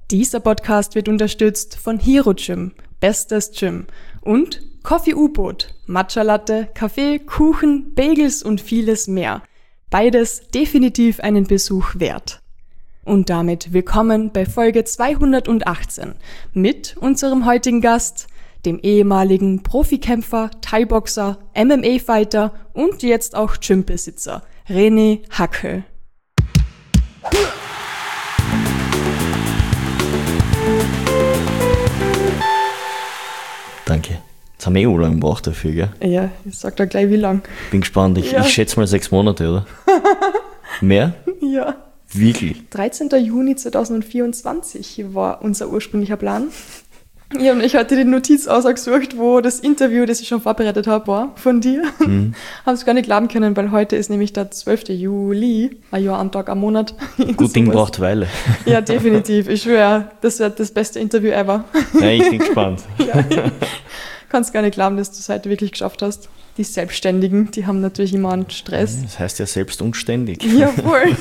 Dieser Podcast wird unterstützt von Hero Gym, bestes Gym und Coffee U-Boot, Matcha Latte, Kaffee, Kuchen, Bagels und vieles mehr. Beides definitiv einen Besuch wert. Und damit willkommen bei Folge 218 mit unserem heutigen Gast, dem ehemaligen Profikämpfer, Thai-Boxer, MMA-Fighter und jetzt auch Gymbesitzer, René Hackel. Danke. Jetzt haben wir lang gebraucht dafür, gell? Ja, ich sag da gleich wie lang. Bin gespannt. Ich schätze mal 6 Monate, oder? Mehr? Ja. Wirklich? 13. Juni 2024 war unser ursprünglicher Plan. Ja, und ich hatte die Notiz ausgesucht, wo das Interview, das ich schon vorbereitet habe, war von dir. Haben es gar nicht glauben können, weil heute ist nämlich der 12. Juli, ein Jahr am Tag, am Monat. Gut Ding braucht Weile. Ja, definitiv. Ich schwöre, das wird das beste Interview ever. Ja, ich bin gespannt. Ja, kannst gar nicht glauben, dass du es heute wirklich geschafft hast. Die Selbstständigen, die haben natürlich immer einen Stress. Das heißt ja selbst und ständig. Ja, voll.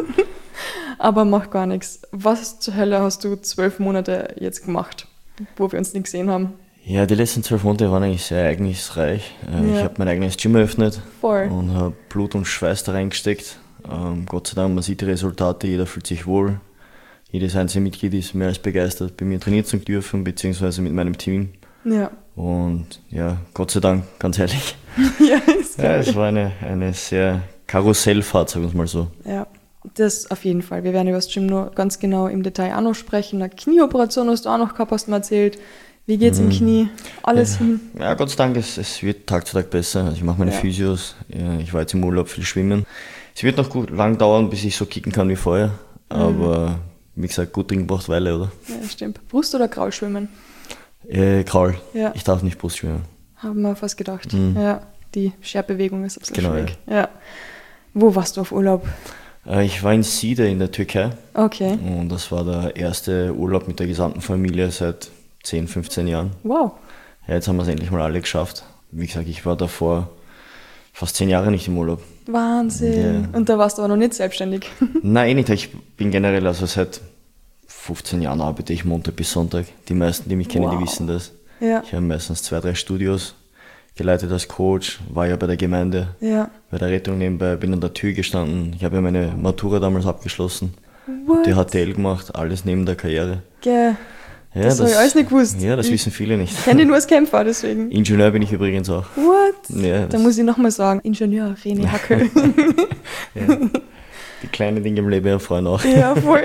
Aber macht gar nichts. Was zur Hölle hast du 12 Monate jetzt gemacht, wo wir uns nicht gesehen haben? Ja, die letzten 12 Monate waren eigentlich sehr ereignisreich. Ich habe mein eigenes Gym eröffnet und habe Blut und Schweiß da reingesteckt. Gott sei Dank, man sieht die Resultate, jeder fühlt sich wohl. Jedes einzelne Mitglied ist mehr als begeistert, bei mir trainieren zu dürfen, beziehungsweise mit meinem Team. Ja. Und ja, Gott sei Dank, ganz ehrlich. Ja, es war eine sehr Karussellfahrt, sagen wir es mal so. Ja, das auf jeden Fall. Wir werden über das Gym nur ganz genau im Detail auch noch sprechen. Eine Knieoperation hast du auch noch gehabt, hast du mir erzählt. Wie geht's im Knie? Alles hin? Ja, Gott sei Dank, es wird Tag zu Tag besser. Also ich mache meine Physios, ich war jetzt im Urlaub, viel schwimmen. Es wird noch lang dauern, bis ich so kicken kann wie vorher. Aber wie gesagt, gut Ding braucht Weile, oder? Ja, stimmt. Brust- oder Kraulschwimmen? Kraul. Ja. Ich darf nicht Brust schwimmen. Haben wir fast gedacht. Ja, die Scherbewegung ist ein bisschen schwierig. Ja. Ja. Wo warst du auf Urlaub? Ich war in Side in der Türkei. Okay. Und das war der erste Urlaub mit der gesamten Familie seit 10, 15 Jahren. Wow. Ja, jetzt haben wir es endlich mal alle geschafft. Wie gesagt, ich war davor fast 10 Jahre nicht im Urlaub. Wahnsinn. Ja. Und da warst du aber noch nicht selbstständig? Nein, nicht. Ich bin generell, also seit 15 Jahren arbeite ich Montag bis Sonntag. Die meisten, die mich kennen, die wissen das. Ja. Ich habe meistens 2, 3 Studios geleitet als Coach, war ja bei der Gemeinde, bei der Rettung nebenbei, bin an der Tür gestanden. Ich habe ja meine Matura damals abgeschlossen, die HTL gemacht, alles neben der Karriere. Gell. Ja, das habe ich alles nicht gewusst. Ja, das wissen viele nicht. Ich kenne dich nur als Kämpfer, deswegen. Ingenieur bin ich übrigens auch. What? Ja, da muss ich nochmal sagen, Ingenieur René Hackel. Ja. Die kleinen Dinge im Leben erfreuen auch. Ja, voll.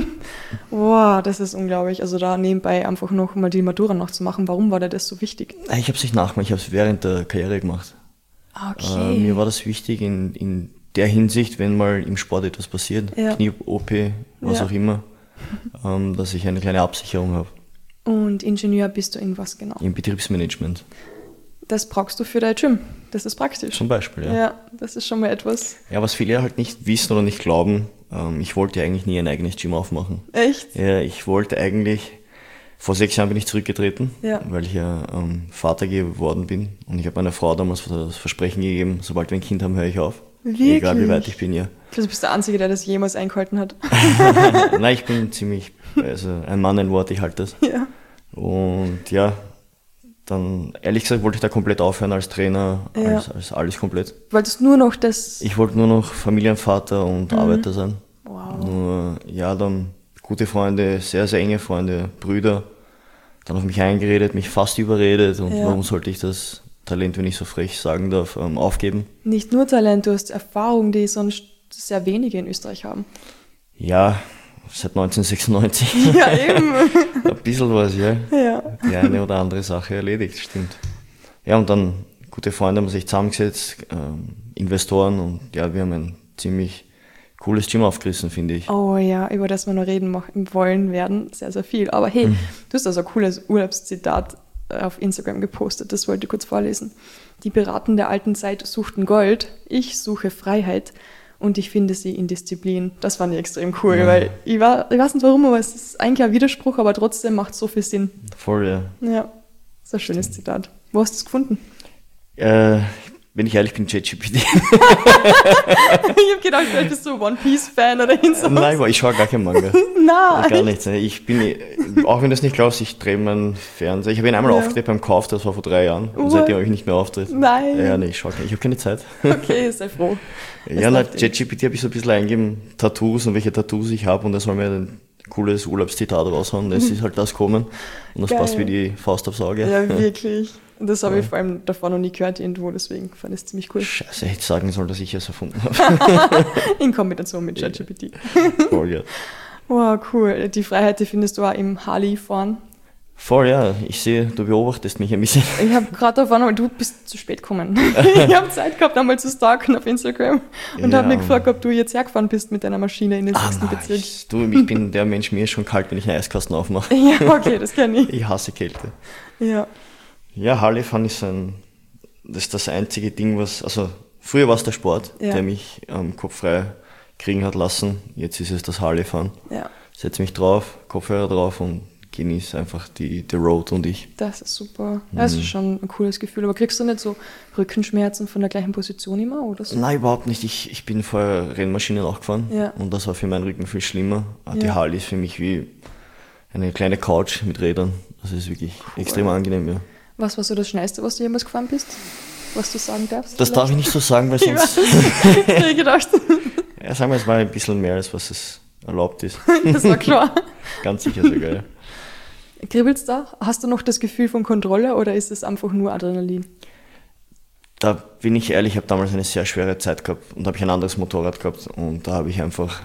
Wow, das ist unglaublich. Also da nebenbei einfach noch mal die Matura noch zu machen. Warum war dir das so wichtig? Ich habe es nicht nachgemacht, ich habe es während der Karriere gemacht. Okay. Mir war das wichtig in der Hinsicht, wenn mal im Sport etwas passiert, Knie-OP, was auch immer, dass ich eine kleine Absicherung habe. Und Ingenieur bist du in was genau? Im Betriebsmanagement. Das brauchst du für dein Gym. Das ist praktisch. Zum Beispiel, ja. Ja, das ist schon mal etwas. Ja, was viele halt nicht wissen oder nicht glauben, ich wollte eigentlich nie ein eigenes Gym aufmachen. Echt? Ja, ich wollte eigentlich, vor 6 Jahren bin ich zurückgetreten, weil ich ja Vater geworden bin. Und ich habe meiner Frau damals das Versprechen gegeben, sobald wir ein Kind haben, höre ich auf. Wirklich? Egal wie weit ich bin, ja. Ich glaube, du bist der Einzige, der das jemals eingehalten hat. Nein, ich bin ziemlich, also ein Mann, ein Wort, ich halte das. Ja. Und ja, dann, ehrlich gesagt, wollte ich da komplett aufhören als Trainer, als alles komplett. Wolltest nur noch das... Ich wollte nur noch Familienvater und Arbeiter sein. Wow. Nur, ja, dann gute Freunde, sehr, sehr enge Freunde, Brüder, dann auf mich eingeredet, mich fast überredet und warum sollte ich das Talent, wenn ich so frech sagen darf, aufgeben? Nicht nur Talent, du hast Erfahrung, die sonst sehr wenige in Österreich haben. Ja, seit 1996. Ja, eben. Ein bisschen was, ja. Ja. Die eine oder andere Sache erledigt, stimmt. Ja, und dann gute Freunde haben sich zusammengesetzt, Investoren und ja, wir haben ein ziemlich cooles Gym aufgerissen, finde ich. Oh ja, über das wir noch reden wollen werden, sehr, sehr viel. Aber hey, du hast also ein cooles Urlaubszitat auf Instagram gepostet, das wollte ich kurz vorlesen. Die Piraten der alten Zeit suchten Gold, ich suche Freiheit. Und ich finde sie in Disziplin. Das fand ich extrem cool, weil ich weiß nicht warum, aber es ist eigentlich ein Widerspruch, aber trotzdem macht es so viel Sinn. Voll, ja. Ja, das ist ein schönes Zitat. Wo hast du es gefunden? Ich wenn ich ehrlich bin, ChatGPT. Ich habe gedacht, vielleicht bist du One Piece-Fan oder so. Nein, ich schaue gar keinen Manga. Nein. Gar nichts. Ich bin, auch wenn du es nicht glaubst, ich drehe meinen Fernseher. Ich habe ihn einmal aufgedreht beim Kauf, das war vor 3 Jahren. Und seitdem habe ich nicht mehr aufgedreht. Nein. Ja, nee, ich schaue gar nicht. Ich habe keine Zeit. Okay, sei froh. Ja, na, ChatGPT habe ich so ein bisschen eingegeben, Tattoos und welche Tattoos ich habe und er soll mir ein cooles Urlaubszitat raushauen. Es ist halt das kommen und das passt wie die Faust aufs Auge. Ja, wirklich. Und das habe ich vor allem davor noch nie gehört irgendwo, deswegen fand ich es ziemlich cool. Scheiße, hätte ich sagen sollen, dass ich es erfunden habe. In Kombination mit ChatGPT. Voll, ja. Wow, cool. Die Freiheit, die findest du auch im Harley-Fahren. Voll, ja. Ich sehe, du beobachtest mich ein bisschen. Ich habe gerade davon, du bist zu spät gekommen. Ich habe Zeit gehabt, einmal zu stalken auf Instagram und habe mich gefragt, ob du jetzt hergefahren bist mit deiner Maschine in den 6. Bezirk. Ich bin der Mensch, mir ist schon kalt, wenn ich einen Eiskasten aufmache. Ja, okay, das kenne ich. Ich hasse Kälte. Ja. Ja, Harley-Fahren das ist das einzige Ding, also früher war es der Sport, der mich Kopf frei kriegen hat lassen. Jetzt ist es das Harley-Fahren. Ja. Setze mich drauf, Kopfhörer drauf und genieße einfach die Road und ich. Das ist super. Das ist schon ein cooles Gefühl. Aber kriegst du nicht so Rückenschmerzen von der gleichen Position immer oder so? Nein, überhaupt nicht. Ich bin vorher Rennmaschinen auch gefahren und das war für meinen Rücken viel schlimmer. Die Harley ist für mich wie eine kleine Couch mit Rädern. Das ist wirklich extrem angenehm, ja. Was war so das Schnellste, was du jemals gefahren bist? Was du sagen darfst? Das darf ich nicht so sagen, weil sonst... Ich habe gedacht. Ja, sagen wir, es war ein bisschen mehr, als was es erlaubt ist. Das war klar. Ganz sicher sogar, ja. Kribbelt's da? Hast du noch das Gefühl von Kontrolle oder ist es einfach nur Adrenalin? Da bin ich ehrlich, ich habe damals eine sehr schwere Zeit gehabt und habe ich ein anderes Motorrad gehabt und da habe ich einfach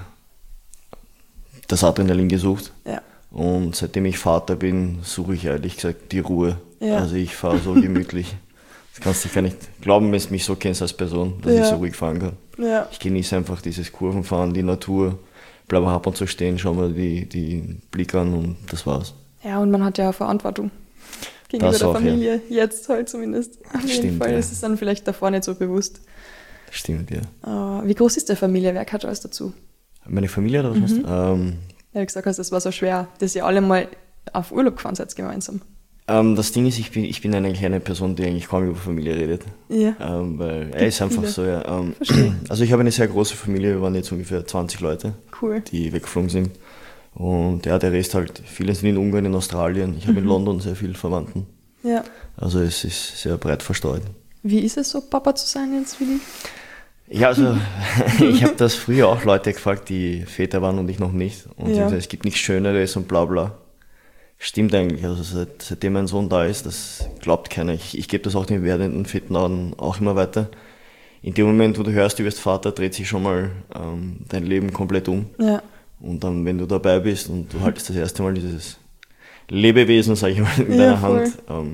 das Adrenalin gesucht. Ja. Und seitdem ich Vater bin, suche ich ehrlich gesagt die Ruhe. Ja. Also ich fahre so gemütlich. Das kannst du gar nicht glauben, wenn du mich so kennst als Person, dass ich so ruhig fahren kann. Ja. Ich genieße einfach dieses Kurvenfahren, die Natur, bleibe ab und zu stehen, schau mir die Blick an und das war's. Ja, und man hat ja Verantwortung gegenüber der Familie, jetzt halt zumindest. Auf jeden Fall ist es dann vielleicht davor nicht so bewusst. Stimmt, ja. Wie groß ist der Familie? Wer gehört alles dazu? Meine Familie oder was? Ja, wie gesagt hast, es war so schwer, dass ihr alle mal auf Urlaub gefahren seid gemeinsam. Das Ding ist, ich bin eine kleine Person, die eigentlich kaum über Familie redet. Ja. Weil er ist einfach so, ja. Also ich habe eine sehr große Familie, wir waren jetzt ungefähr 20 Leute, die weggeflogen sind. Und der Rest halt, viele sind in Ungarn, in Australien. Ich habe in London sehr viele Verwandten. Ja. Also es ist sehr breit verstreut. Wie ist es so, Papa zu sein jetzt für dich? Ja, also ich habe das früher auch Leute gefragt, die Väter waren und ich noch nicht. Und sie haben gesagt, es gibt nichts Schöneres und bla bla. Stimmt eigentlich, also seitdem mein Sohn da ist, das glaubt keiner. Ich gebe das auch den werdenden Vätern auch immer weiter. In dem Moment, wo du hörst, du wirst Vater, dreht sich schon mal dein Leben komplett um. Ja. Und dann, wenn du dabei bist und du haltest das erste Mal dieses Lebewesen, sag ich mal, in deiner Hand.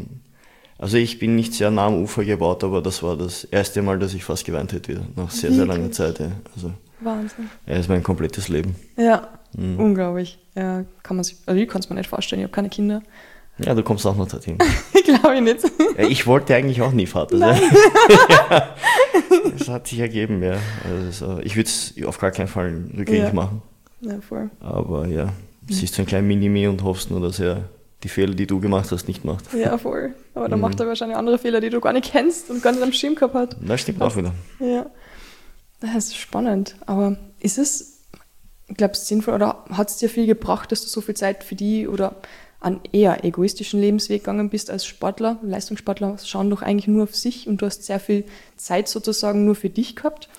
Also ich bin nicht sehr nah am Ufer gebaut, aber das war das erste Mal, dass ich fast geweint hätte wieder, nach sehr, sehr langer Zeit. Ja. Also, Wahnsinn. Ja, das ist mein komplettes Leben. Ja, unglaublich. Ja, ich kann es mir nicht vorstellen, ich habe keine Kinder. Ja, du kommst auch noch dorthin. Glaube ich nicht. Ja, ich wollte eigentlich auch nie Vater sein. Ja, das hat sich ergeben, ja. Also, ich würde es auf gar keinen Fall rückgängig machen. Ja, voll. Aber ja, siehst du ein kleines Minimi und hoffst nur, dass er die Fehler, die du gemacht hast, nicht macht. Ja, voll. Aber dann macht er wahrscheinlich andere Fehler, die du gar nicht kennst und gar nicht am Schirm gehabt hast. Das stimmt auch wieder. Ja. Das ist spannend. Aber ist es, glaubst du, sinnvoll oder hat es dir viel gebracht, dass du so viel Zeit für die oder einen eher egoistischen Lebensweg gegangen bist als Sportler? Leistungssportler schauen doch eigentlich nur auf sich und du hast sehr viel Zeit sozusagen nur für dich gehabt.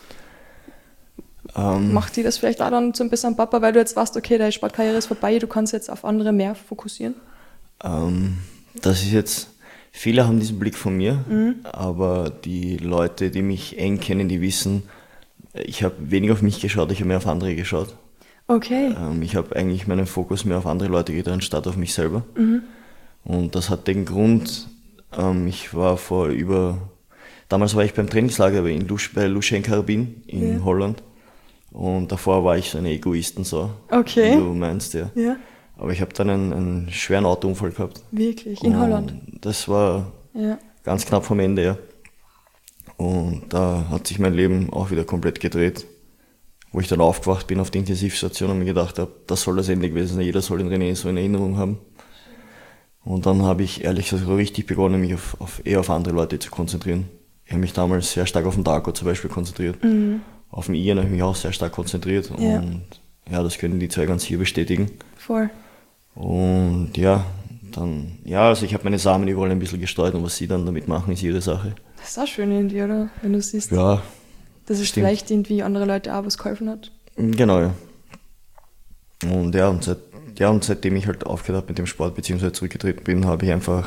Macht dir das vielleicht auch dann zum besseren Papa, weil du jetzt weißt, okay, deine Sportkarriere ist vorbei, du kannst jetzt auf andere mehr fokussieren? Das ist jetzt, viele haben diesen Blick von mir, aber die Leute, die mich eng kennen, die wissen, ich habe weniger auf mich geschaut, ich habe mehr auf andere geschaut. Okay. Ich habe eigentlich meinen Fokus mehr auf andere Leute getan, statt auf mich selber. Und das hat den Grund, ich war damals war ich beim Trainingslager bei Luschen Carabin in Holland. Und davor war ich so eine Egoistensau, wie du meinst, ja. Aber ich habe dann einen schweren Autounfall gehabt. Wirklich? In Holland? Das war ganz knapp vom Ende, ja. Und da hat sich mein Leben auch wieder komplett gedreht. Wo ich dann aufgewacht bin auf der Intensivstation und mir gedacht habe, das soll das Ende gewesen sein, jeder soll den René so in Erinnerung haben. Und dann habe ich ehrlich gesagt richtig begonnen, mich eher auf andere Leute zu konzentrieren. habe mich damals sehr stark auf den Darko zum Beispiel konzentriert. Auf den Ian habe ich mich auch sehr stark konzentriert. Ja. Und ja, das können die zwei ganz hier bestätigen. Voll. Und ja, dann, ja, also ich habe meine Samen überall ein bisschen gestreut und was sie dann damit machen, ist ihre Sache. Das ist auch schön irgendwie, oder? Wenn du siehst, ja, dass es stimmt. vielleicht irgendwie andere Leute auch was geholfen hat. Genau, ja. Und ja, und seitdem ich halt aufgehört habe mit dem Sport, beziehungsweise zurückgetreten bin, habe ich einfach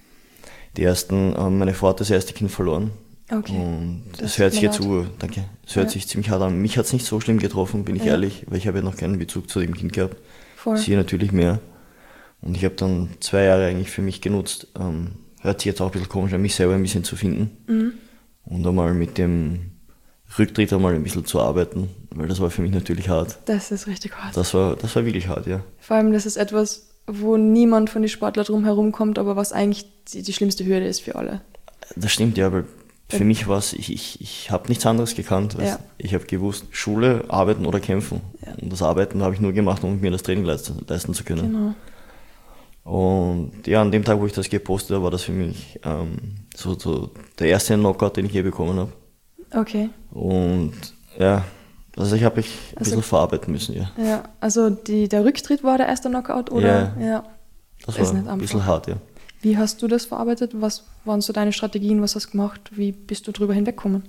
meine Frau hat das erste Kind verloren. Okay. Und das hört sich jetzt danke. Das hört sich ziemlich hart an. Mich hat es nicht so schlimm getroffen, bin ich ehrlich, weil ich habe ja noch keinen Bezug zu dem Kind gehabt. Voll. Sie natürlich mehr. Und ich habe dann 2 Jahre eigentlich für mich genutzt. Hört sich jetzt auch ein bisschen komisch an, mich selber ein bisschen zu finden. Und einmal mit dem Rücktritt einmal ein bisschen zu arbeiten, weil das war für mich natürlich hart. Das ist richtig hart. Das war wirklich hart, ja. Vor allem, das ist etwas, wo niemand von den Sportlern drumherum kommt, aber was eigentlich die schlimmste Hürde ist für alle. Das stimmt, ja, weil für mich war es, ich habe nichts anderes gekannt. Ja. Ich habe gewusst, Schule, Arbeiten oder Kämpfen. Ja. Und das Arbeiten habe ich nur gemacht, um mir das Training leisten zu können. Genau. Und ja, an dem Tag, wo ich das gepostet habe, war das für mich so der erste Knockout, den ich je bekommen habe. Okay. Und ja, also ich habe ein bisschen verarbeiten müssen, ja. Ja, also der Rücktritt war der erste Knockout, oder? Ja. Das war ein bisschen hart, ja. Wie hast du das verarbeitet? Was waren so deine Strategien? Was hast du gemacht? Wie bist du drüber hinweggekommen?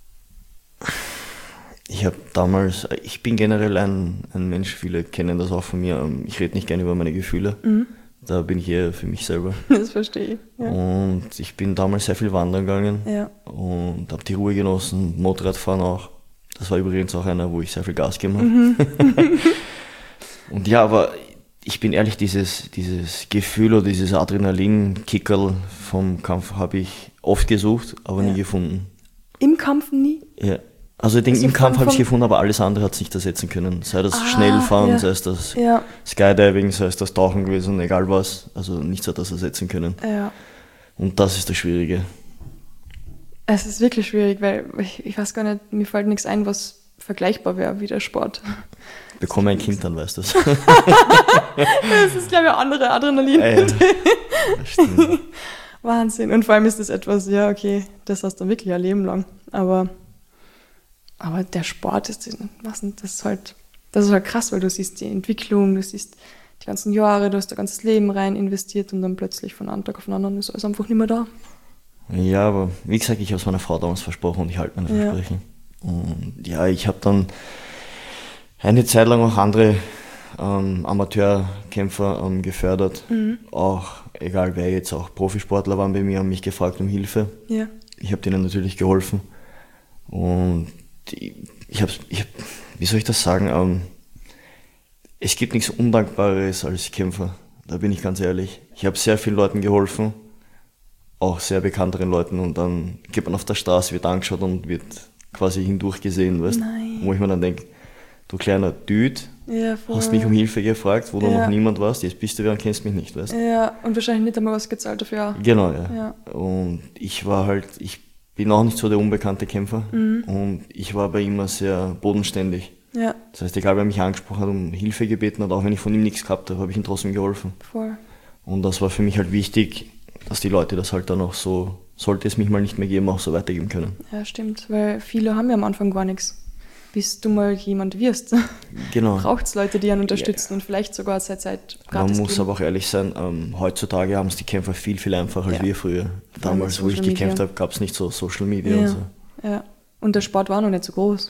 Ich bin generell ein Mensch, viele kennen das auch von mir, ich rede nicht gerne über meine Gefühle. Da bin ich eher für mich selber. Das verstehe ich. Ja. Und ich bin damals sehr viel wandern gegangen und habe die Ruhe genossen, Motorradfahren auch. Das war übrigens auch einer, wo ich sehr viel Gas gegeben habe. Und ja, aber ich bin ehrlich, dieses Gefühl oder dieses Adrenalin-Kickerl vom Kampf habe ich oft gesucht, aber nie gefunden. Im Kampf nie? Ja. Also ich denke, im Kampf habe ich es gefunden, aber alles andere hat es nicht ersetzen können. Sei das Schnellfahren, sei es das Skydiving, sei es das Tauchen gewesen, egal was. Also nichts hat das ersetzen können. Ja. Und das ist das Schwierige. Es ist wirklich schwierig, weil ich weiß gar nicht, mir fällt nichts ein, was vergleichbar wäre wie der Sport. Bekomme ein Kind, dann weißt du es. Das ist, glaube ich, andere Adrenalin. Das stimmt. Wahnsinn. Und vor allem ist das etwas, ja, okay, das hast du wirklich ein Leben lang. Aber der Sport das ist halt krass, weil du siehst die Entwicklung, du siehst die ganzen Jahre, du hast dein ganzes Leben rein investiert und dann plötzlich von einem Tag auf den anderen ist alles einfach nicht mehr da. Ja, aber wie gesagt, ich habe es meiner Frau damals versprochen und ich halte meine Versprechen. Und ja, ich habe dann eine Zeit lang auch andere Amateurkämpfer gefördert. Auch, egal wer jetzt, auch Profisportler waren bei mir, haben mich gefragt um Hilfe. Ja. Ich habe denen natürlich geholfen. Und wie soll ich das sagen, es gibt nichts Undankbares als Kämpfer, da bin ich ganz ehrlich. Ich habe sehr vielen Leuten geholfen, auch sehr bekannteren Leuten, und dann geht man auf der Straße, wird angeschaut und wird quasi hindurchgesehen, weißt? Wo ich mir dann denke, du kleiner Dude, hast mich um Hilfe gefragt, wo du noch niemand warst, jetzt bist du wer und kennst mich nicht, weißt? Ja, und wahrscheinlich nicht einmal was gezahlt dafür. Genau, ja. Und ich bin auch nicht so der unbekannte Kämpfer und ich war bei ihm immer sehr bodenständig. Ja. Das heißt, egal wer mich angesprochen hat, um Hilfe gebeten hat, auch wenn ich von ihm nichts gehabt habe, habe ich ihm trotzdem geholfen. Voll. Und das war für mich halt wichtig, dass die Leute das halt dann auch so, sollte es mich mal nicht mehr geben, auch so weitergeben können. Ja, stimmt, weil viele haben ja am Anfang gar nichts. Bis du mal jemand wirst. Genau. Braucht es Leute, die einen unterstützen und vielleicht sogar seit Zeit gratis. Man muss aber auch ehrlich sein, heutzutage haben es die Kämpfer viel, viel einfacher als wir früher. Damals, wo ich gekämpft habe, gab es nicht so Social Media und so. Ja, und der Sport war noch nicht so groß.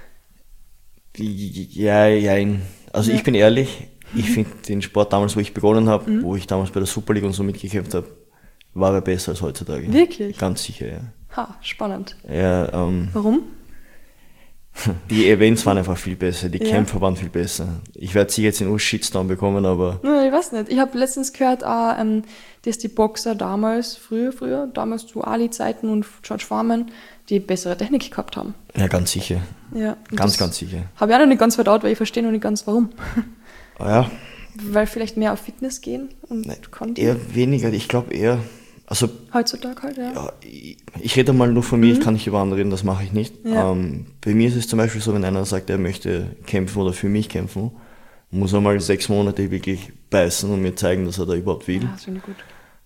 Ja. Also ich bin ehrlich, ich finde den Sport damals, wo ich begonnen habe, wo ich damals bei der Super League und so mitgekämpft habe, war er besser als heutzutage. Wirklich? Ganz sicher, ja. Ha, spannend. Ja, warum? Die Events waren einfach viel besser, die Kämpfer waren viel besser. Ich werde sicher jetzt einen Shitstorm bekommen, aber... Ich weiß nicht. Ich habe letztens gehört, dass die Boxer damals, früher, damals zu Ali-Zeiten und George Foreman, die bessere Technik gehabt haben. Ja, ganz sicher. Ja, ganz sicher. Habe ich auch noch nicht ganz verdaut, weil ich verstehe noch nicht ganz, warum. Ja. Weil vielleicht mehr auf Fitness gehen und Content? Eher weniger, ich glaube eher... Also, heutzutage halt, ja. Ich rede mal nur von mir, ich kann nicht über andere reden, das mache ich nicht. Ja. Bei mir ist es zum Beispiel so, wenn einer sagt, er möchte kämpfen oder für mich kämpfen, muss er mal 6 Monate wirklich beißen und mir zeigen, dass er da überhaupt will. Ja, das finde ich gut.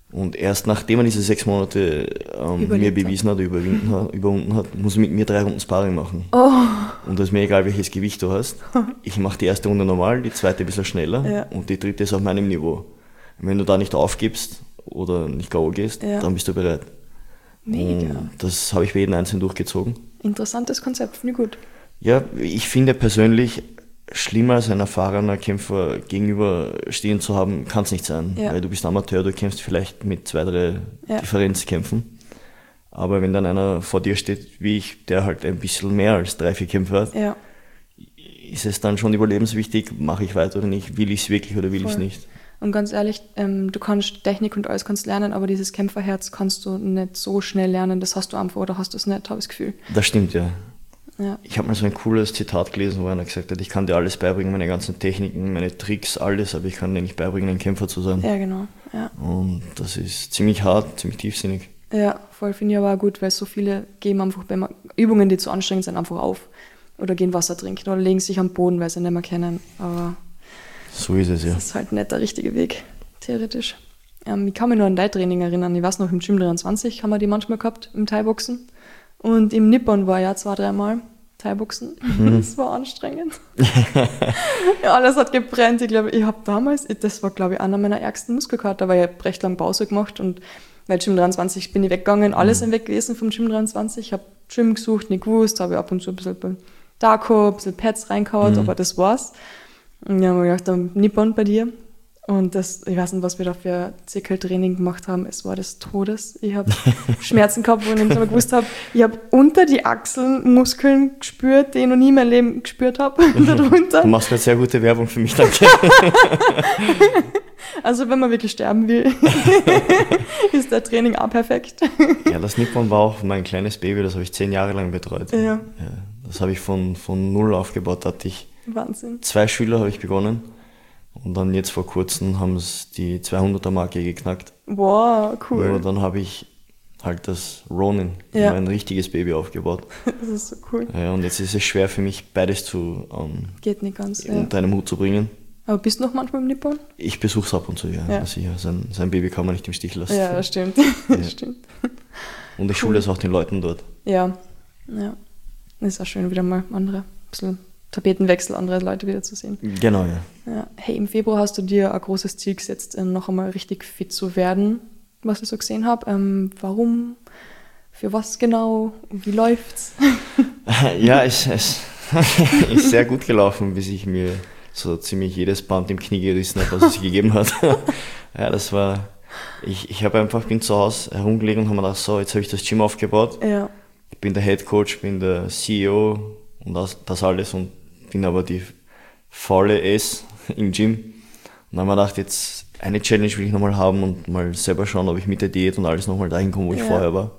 Und erst nachdem er diese 6 Monate mir bewiesen hat, überwunden hat, muss er mit mir 3 Runden Sparring machen. Oh. Und das ist mir egal, welches Gewicht du hast. Ich mache die erste Runde normal, die zweite ein bisschen schneller und die dritte ist auf meinem Niveau. Und wenn du da nicht aufgibst oder nicht K.O. gehst, dann bist du bereit. Mega. Und das habe ich bei jedem Einzelnen durchgezogen. Interessantes Konzept, finde ich gut. Ja, ich finde persönlich, schlimmer als ein erfahrener Kämpfer gegenüberstehen zu haben, kann es nicht sein. Ja. Weil du bist Amateur, du kämpfst vielleicht mit 2, 3 Differenzkämpfen. Aber wenn dann einer vor dir steht, wie ich, der halt ein bisschen mehr als 3, 4 Kämpfe hat, ist es dann schon überlebenswichtig, mache ich weiter oder nicht, will ich es wirklich oder will ich es nicht. Und ganz ehrlich, du kannst Technik und alles kannst lernen, aber dieses Kämpferherz kannst du nicht so schnell lernen, das hast du einfach oder hast du es nicht, habe ich das Gefühl. Das stimmt, ja. Ich habe mal so ein cooles Zitat gelesen, wo einer gesagt hat, ich kann dir alles beibringen, meine ganzen Techniken, meine Tricks, alles, aber ich kann dir nicht beibringen, ein Kämpfer zu sein. Ja, genau. Ja. Und das ist ziemlich hart, ziemlich tiefsinnig. Ja, voll finde ich aber auch gut, weil so viele geben einfach bei Übungen, die zu anstrengend sind, einfach auf. Oder gehen Wasser trinken oder legen sich am Boden, weil sie nicht mehr kennen. Aber so ist es, ja. Das ist halt nicht der richtige Weg, theoretisch. Ich kann mich nur an dein Training erinnern. Ich weiß noch, im Gym 23 haben wir die manchmal gehabt, im Thai-Boxen. Und im Nippon war ja 2-3 Mal Thai-Boxen. Das war anstrengend. Ja, alles hat gebrennt. Ich habe damals, das war glaube ich einer meiner ärgsten Muskelkater, weil ich habe recht lang Pause gemacht und weil Gym 23 bin ich weggegangen, alles sind weg gewesen vom Gym 23. Ich habe Gym gesucht, nicht gewusst, habe ab und zu ein bisschen beim Darko, ein bisschen Pads reingehauen, aber das war's. Und dann habe ich gedacht, am Nippon bei dir. Und das, ich weiß nicht, was wir da für Zirkeltraining gemacht haben. Es war des Todes. Ich habe Schmerzen gehabt, wo ich nicht mehr gewusst habe. Ich habe unter die Achseln Muskeln gespürt, die ich noch nie in meinem Leben gespürt habe. Du machst gerade sehr gute Werbung für mich, danke. Also wenn man wirklich sterben will, ist der Training auch perfekt. Ja, das Nippon war auch mein kleines Baby, das habe ich 10 Jahre lang betreut. Ja. Das habe ich von null aufgebaut. Da hatte ich Wahnsinn. 2 Schüler, habe ich begonnen. Und dann jetzt vor kurzem haben es die 200er-Marke geknackt. Wow, cool. Und dann habe ich halt das Ronin, ein richtiges Baby aufgebaut. Das ist so cool. Ja, und jetzt ist es schwer für mich, beides geht nicht ganz, unter einem Hut zu bringen. Aber bist du noch manchmal im Nippon? Ich besuche es ab und zu, ja. Sicher. Sein Baby kann man nicht im Stich lassen. Ja, das stimmt. Das stimmt. Und ich schule es auch den Leuten dort. Ja. Ist auch schön, wieder mal ein bisschen Tapetenwechsel, andere Leute wieder zu sehen. Genau, ja. Hey, im Februar hast du dir ein großes Ziel gesetzt, noch einmal richtig fit zu werden, was ich so gesehen habe. Warum? Für was genau? Wie läuft's? Ja, es ist sehr gut gelaufen, bis ich mir so ziemlich jedes Band im Knie gerissen habe, was es gegeben hat. Ja, das war... Ich bin zu Hause herumgelegen und habe mir gedacht, so, jetzt habe ich das Gym aufgebaut. Ja. Ich bin der Head Coach, bin der CEO und das alles und bin aber die faule S im Gym. Und dann habe ich mir gedacht, jetzt eine Challenge will ich nochmal haben und mal selber schauen, ob ich mit der Diät und alles nochmal dahin komme, wo ich vorher war.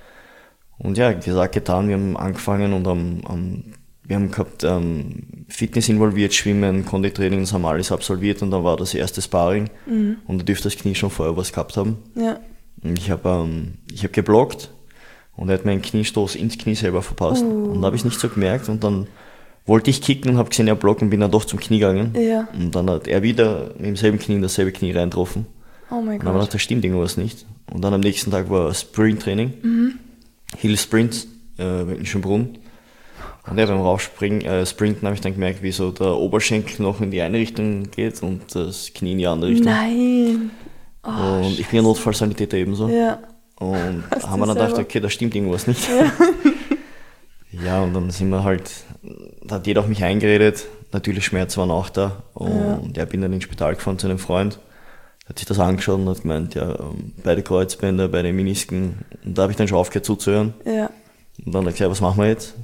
Und ja, gesagt, getan, wir haben angefangen und wir haben gehabt Fitness involviert, Schwimmen, Konditraining, das haben wir alles absolviert und dann war das erste Sparring und da dürfte das Knie schon vorher was gehabt haben. Ja. Und ich hab geblockt und er hat mir einen Kniestoß ins Knie selber verpasst und da habe ich es nicht so gemerkt und dann wollte ich kicken und habe gesehen, er blockt und bin dann doch zum Knie gegangen. Ja. Und dann hat er wieder mit demselben Knie in dasselbe Knie reingetroffen. Oh mein Gott. Und dann habe ich gedacht, da stimmt irgendwas nicht. Und dann am nächsten Tag war Sprint-Training, Hill Sprints in Schönbrunn. Und ja, beim Raufspringen, Sprinten habe ich dann gemerkt, wie so der Oberschenkel noch in die eine Richtung geht und das Knie in die andere Richtung. Nein! Oh, und ich bin ja Notfallsanitäter ebenso. Ja. Und haben wir dann gedacht, okay, da stimmt irgendwas nicht. Ja. Ja, und dann sind wir halt, da hat jeder auf mich eingeredet, natürlich Schmerzen waren auch da und bin dann ins Spital gefahren zu einem Freund, der hat sich das angeschaut und hat gemeint, ja, beide Kreuzbänder, beide Menisken und da habe ich dann schon aufgehört zuzuhören. Ja. Und dann hat er gesagt, was machen wir jetzt?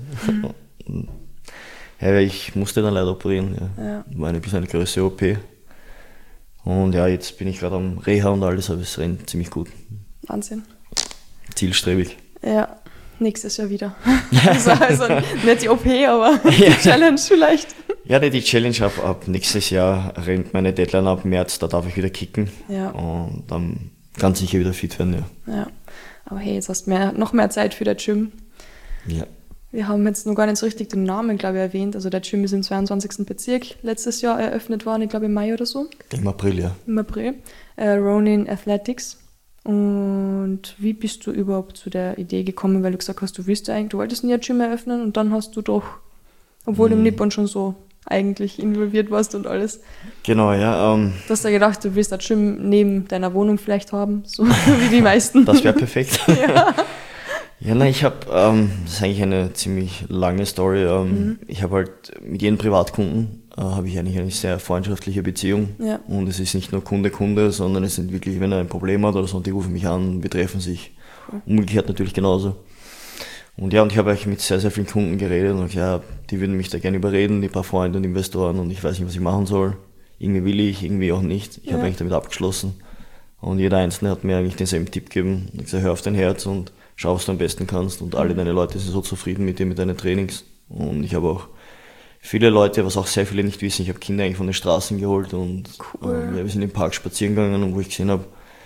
Ja, ich musste dann leider operieren, war ein bisschen eine größere OP und ja, jetzt bin ich gerade am Reha und alles, aber es rennt ziemlich gut. Wahnsinn. Zielstrebig. Ja. Nächstes Jahr wieder. Also nicht die OP, aber die Challenge vielleicht. Ja, die Challenge ab nächstes Jahr rennt meine Deadline ab März, da darf ich wieder kicken. Ja. Und dann ganz sicher wieder fit werden, ja. Aber hey, jetzt hast du noch mehr Zeit für das Gym. Ja. Wir haben jetzt noch gar nicht so richtig den Namen, glaube ich, erwähnt. Also der Gym ist im 22. Bezirk letztes Jahr eröffnet worden, ich glaube im Mai oder so. Im April, ja. Im April. Ronin Athletics. Und wie bist du überhaupt zu der Idee gekommen, weil du gesagt hast, du wolltest nie ein Gym eröffnen und dann hast du doch, obwohl du im Nippon schon so eigentlich involviert warst und alles. Genau, ja. Du hast ja gedacht, du willst ein Gym neben deiner Wohnung vielleicht haben, so wie die meisten. Das wäre perfekt. Ja. Ja, nein, das ist eigentlich eine ziemlich lange Story. Ich habe halt mit jedem Privatkunden habe ich eigentlich eine sehr freundschaftliche Beziehung. Ja. Und es ist nicht nur Kunde, sondern es sind wirklich, wenn er ein Problem hat oder so, die rufen mich an, wir treffen sich. Umgekehrt natürlich genauso. Und ja, und ich habe eigentlich mit sehr, sehr vielen Kunden geredet und ja, die würden mich da gerne überreden, die paar Freunde und Investoren, und ich weiß nicht, was ich machen soll. Irgendwie will ich, irgendwie auch nicht. Ich habe eigentlich damit abgeschlossen. Und jeder Einzelne hat mir eigentlich denselben Tipp gegeben. Ich gesagt, hör auf dein Herz und schau, was du am besten kannst. Und alle deine Leute sind so zufrieden mit dir, mit deinen Trainings. Und ich habe auch viele Leute, was auch sehr viele nicht wissen, ich habe Kinder eigentlich von den Straßen geholt und wir sind im Park spazieren gegangen, und wo ich gesehen habe,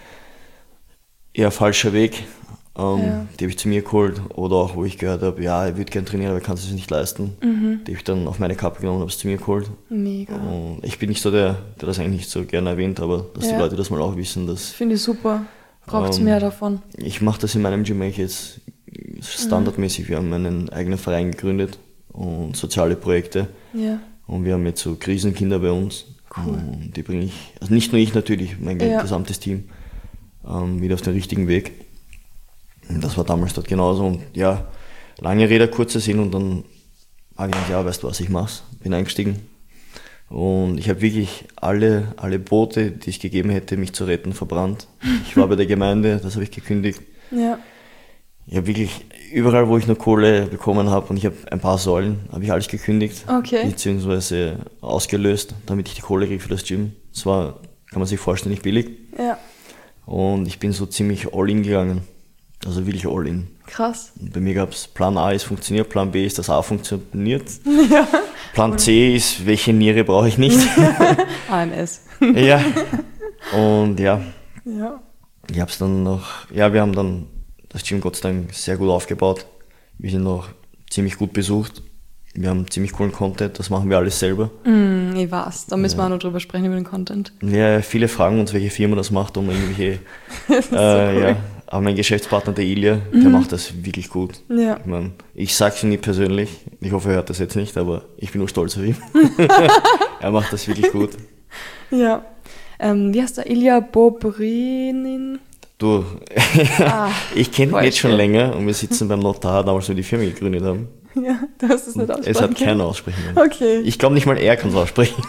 eher falscher Weg, die habe ich zu mir geholt. Oder auch, wo ich gehört habe, ja, er würde gerne trainieren, aber er kann es sich nicht leisten. Die habe ich dann auf meine Kappe genommen und habe es zu mir geholt. Mega. Und ich bin nicht so der das eigentlich nicht so gerne erwähnt, aber dass die Leute das mal auch wissen. Das finde ich super. Braucht es mehr davon. Ich mache das in meinem Gym jetzt standardmäßig. Wir haben einen eigenen Verein gegründet und soziale Projekte. Ja. Und wir haben jetzt so Krisenkinder bei uns. Cool. Und die bringe ich, also nicht nur ich natürlich, mein gesamtes Team, wieder auf den richtigen Weg. Und das war damals dort genauso. Und ja, lange Rede, kurzer Sinn, und dann habe ich gedacht, ja, weißt du was, ich mach's. Bin eingestiegen. Und ich habe wirklich alle Boote, die es gegeben hätte, mich zu retten, verbrannt. Ich war bei der Gemeinde, das habe ich gekündigt. Ja. Ich habe wirklich überall, wo ich nur Kohle bekommen habe, und ich habe ein paar Säulen, habe ich alles gekündigt, beziehungsweise ausgelöst, damit ich die Kohle kriege für das Gym. Das war, kann man sich vorstellen, nicht billig. Ja. Und ich bin so ziemlich all in gegangen. Also wirklich all in. Krass. Und bei mir gab es Plan A ist funktioniert, Plan B ist, das A funktioniert. Ja. Plan C ist, welche Niere brauche ich nicht. AMS. Ja. Und ja. Ich habe es dann noch, wir haben dann das Gym Gott sei Dank sehr gut aufgebaut. Wir sind noch ziemlich gut besucht. Wir haben ziemlich coolen Content, das machen wir alles selber. Ich weiß, da müssen wir auch noch drüber sprechen, über den Content. Ja, viele fragen uns, welche Firma das macht, um irgendwelche, das ist so cool. Aber mein Geschäftspartner, der Ilja, der macht das wirklich gut. Ja. Ich sage es ihm nicht persönlich, ich hoffe, er hört das jetzt nicht, aber ich bin nur stolz auf ihn. Er macht das wirklich gut. Ja. Wie heißt der? Ilja Bobrinin? Du, ich kenne ihn jetzt schon länger, und wir sitzen beim Notar, damals wir die Firma gegründet haben. Ja, du hast es nicht aussprechen. Es hat keiner aussprechen können. Okay. Ich glaube nicht mal er kann es aussprechen.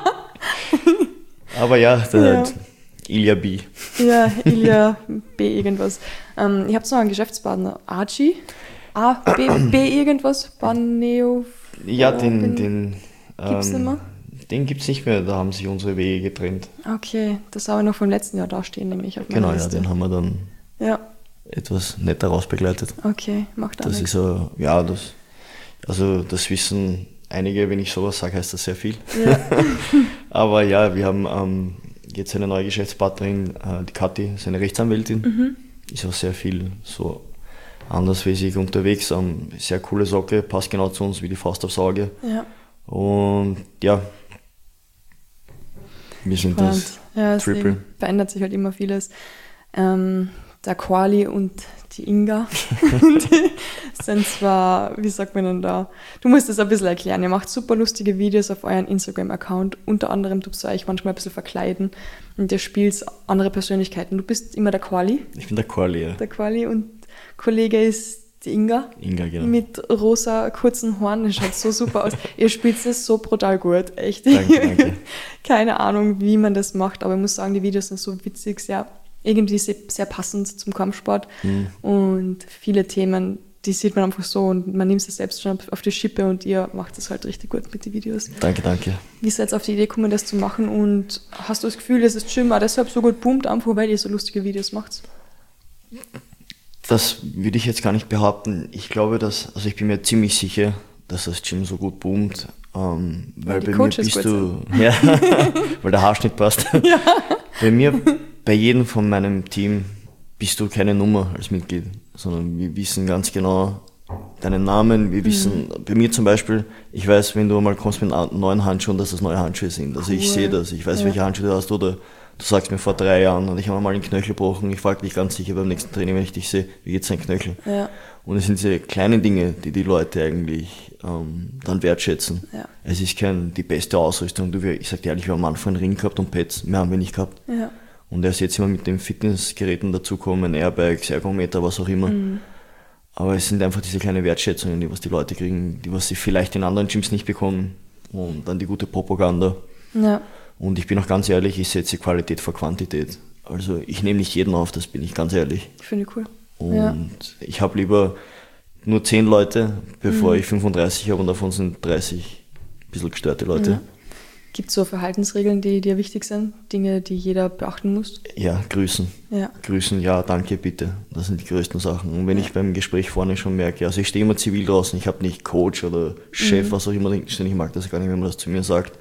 Aber ja, Ilja B. Ja, Ilja B. irgendwas. Ich habe noch einen Geschäftspartner, Archie. B. irgendwas, Baneo. Ja, den gibt's nicht mehr? Den gibt's nicht mehr, da haben sich unsere Wege getrennt. Okay, das habe ich noch vom letzten Jahr da stehen, nämlich auf meiner Liste. Den haben wir dann etwas netter rausbegleitet. Okay, macht auch das nichts. Ist so, das wissen einige, wenn ich sowas sage, heißt das sehr viel. Ja. Aber ja, wir haben jetzt eine neue Geschäftspartnerin, die Kathi, ist eine Rechtsanwältin, ist auch sehr viel so anderswesig unterwegs, sehr coole Socke, passt genau zu uns wie die Faust aufs Auge. Ja. Und ja, wir sind das Triple. Verändert sich halt immer vieles. Der Quali und die Inga, die sind zwar, wie sagt man denn da, du musst das ein bisschen erklären, ihr macht super lustige Videos auf euren Instagram-Account, unter anderem tut ihr euch manchmal ein bisschen verkleiden und ihr spielt andere Persönlichkeiten. Du bist immer der Quali. Ich bin der Quali, ja. Der Quali, und Kollege ist die Inga. Inga, genau. Mit rosa kurzen Haaren, das schaut so super aus. Ihr spielt es so brutal gut, echt. Danke. Keine Ahnung, wie man das macht, aber ich muss sagen, die Videos sind so witzig, irgendwie sehr passend zum Kampfsport. Und viele Themen, die sieht man einfach so, und man nimmt es selbst schon auf die Schippe, und ihr macht es halt richtig gut mit den Videos. Danke. Wie seid ihr auf die Idee gekommen, das zu machen, und hast du das Gefühl, dass das Gym auch deshalb so gut boomt, einfach weil ihr so lustige Videos macht? Das würde ich jetzt gar nicht behaupten. Ich glaube, ich bin mir ziemlich sicher, dass das Gym so gut boomt, weil bei mir bist du, weil der Haarschnitt passt. Ja. Bei jedem von meinem Team bist du keine Nummer als Mitglied, sondern wir wissen ganz genau deinen Namen. Wir wissen, bei mir zum Beispiel, ich weiß, wenn du mal kommst mit neuen Handschuhen, dass das neue Handschuhe sind. Also ich sehe das, ich weiß, welche Handschuhe du hast, oder du sagst mir vor 3 Jahren und ich habe mal den Knöchel gebrochen, ich frage dich ganz sicher beim nächsten Training, wenn ich dich sehe, wie geht's dein Knöchel? Ja. Und es sind diese kleinen Dinge, die Leute eigentlich dann wertschätzen. Ja. Es ist die beste Ausrüstung. Ich sag dir ehrlich, wir haben am Anfang einen Ring gehabt und Pads, mehr haben wir nicht gehabt. Ja. Und erst jetzt immer mit den Fitnessgeräten dazukommen, Airbags, Ergometer, was auch immer. Aber es sind einfach diese kleinen Wertschätzungen, die was die Leute kriegen, die was sie vielleicht in anderen Gyms nicht bekommen. Und dann die gute Propaganda. Ja. Und ich bin auch ganz ehrlich, ich setze Qualität vor Quantität. Also ich nehme nicht jeden auf, das bin ich ganz ehrlich. Finde ich cool. Und ich habe lieber nur 10 Leute, bevor ich 35 habe und davon sind 30 ein bisschen gestörte Leute. Ja. Gibt es so Verhaltensregeln, die dir wichtig sind? Dinge, die jeder beachten muss? Ja, grüßen. Ja. Grüßen, ja, danke, bitte. Das sind die größten Sachen. Und wenn ich beim Gespräch vorne schon merke, also ich stehe immer zivil draußen, ich habe nicht Coach oder Chef, was auch immer stehen, ich mag das gar nicht, wenn man das zu mir sagt.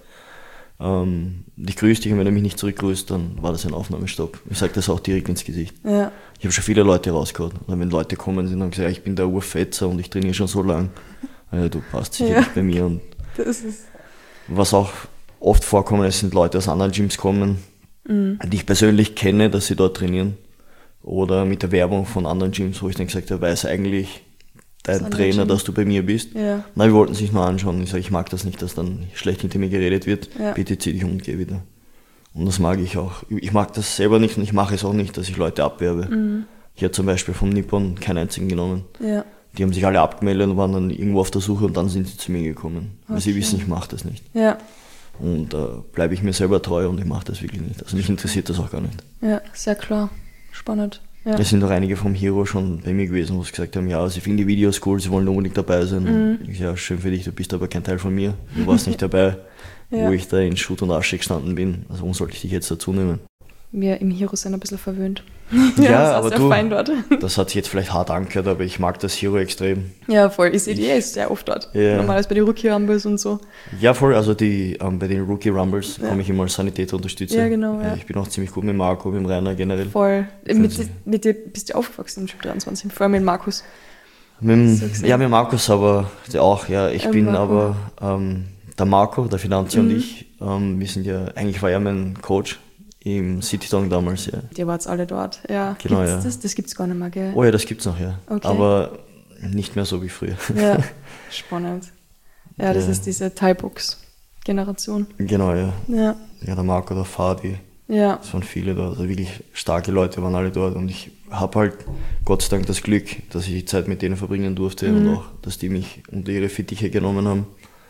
Ich grüße dich und wenn er mich nicht zurückgrüßt, dann war das ein Aufnahmestopp. Ich sage das auch direkt ins Gesicht. Ja. Ich habe schon viele Leute rausgehauen. Und wenn Leute kommen sind und gesagt, ich bin der Urfetzer und ich trainiere schon so lang, du passt sicher nicht bei mir. Und das ist was auch oft vorkommt, es sind Leute aus anderen Gyms kommen, die ich persönlich kenne, dass sie dort trainieren. Oder mit der Werbung von anderen Gyms, wo ich dann gesagt habe, weiß eigentlich dein Trainer, dass du bei mir bist. Ja. Na, wir wollten sich nur anschauen. Ich sage, ich mag das nicht, dass dann schlecht hinter mir geredet wird. Ja. Bitte zieh dich um und geh wieder. Und das mag ich auch. Ich mag das selber nicht und ich mache es auch nicht, dass ich Leute abwerbe. Ich habe zum Beispiel vom Nippon keinen einzigen genommen. Ja. Die haben sich alle abgemeldet und waren dann irgendwo auf der Suche und dann sind sie zu mir gekommen. Weil sie wissen, ich mache das nicht. Ja. Und da bleibe ich mir selber treu und ich mache das wirklich nicht. Also mich interessiert das auch gar nicht. Ja, sehr klar. Spannend. Ja. Es sind auch einige vom Hero schon bei mir gewesen, wo sie gesagt haben, ja, sie finden die Videos cool, sie wollen unbedingt dabei sein. Ich sage, ja, schön für dich, du bist aber kein Teil von mir. Du warst nicht dabei, wo ich da in Schutt und Asche gestanden bin. Also warum sollte ich dich jetzt dazu nehmen? Wir im Hero sind ein bisschen verwöhnt. Ja, aber du, fein dort. Das hat sich jetzt vielleicht hart angehört, aber ich mag das Hero extrem. Ja, voll. Ich sehe die sehr oft dort. Ja. Normalerweise bei den Rookie Rumbles und so. Ja, voll. Also bei den Rookie Rumbles komme ich immer als Sanitäter-Unterstützer. Ja, genau. Ja. Ich bin auch ziemlich gut mit Marco, mit dem Rainer generell. Voll. Mit dir bist du aufgewachsen im Schub 23, vor allem mit Markus. Mit Markus aber auch, ja. Ich bin Marco. Aber der Marco, der Finanzi und ich, wir sind ja, eigentlich war er mein Coach. Im City-Dong damals, ja. Ihr wart alle dort, ja. Genau, gibt's das? Das gibt's gar nicht mehr, gell? Oh ja, das gibt's noch, ja. Okay. Aber nicht mehr so wie früher. Ja, spannend. Ja, das ist diese Thai-Box-Generation. Genau, ja. Ja. Ja, der Marco, der Fadi. Ja. Es waren viele dort, also wirklich starke Leute waren alle dort. Und ich habe halt Gott sei Dank das Glück, dass ich die Zeit mit denen verbringen durfte und auch, dass die mich unter ihre Fittiche genommen haben.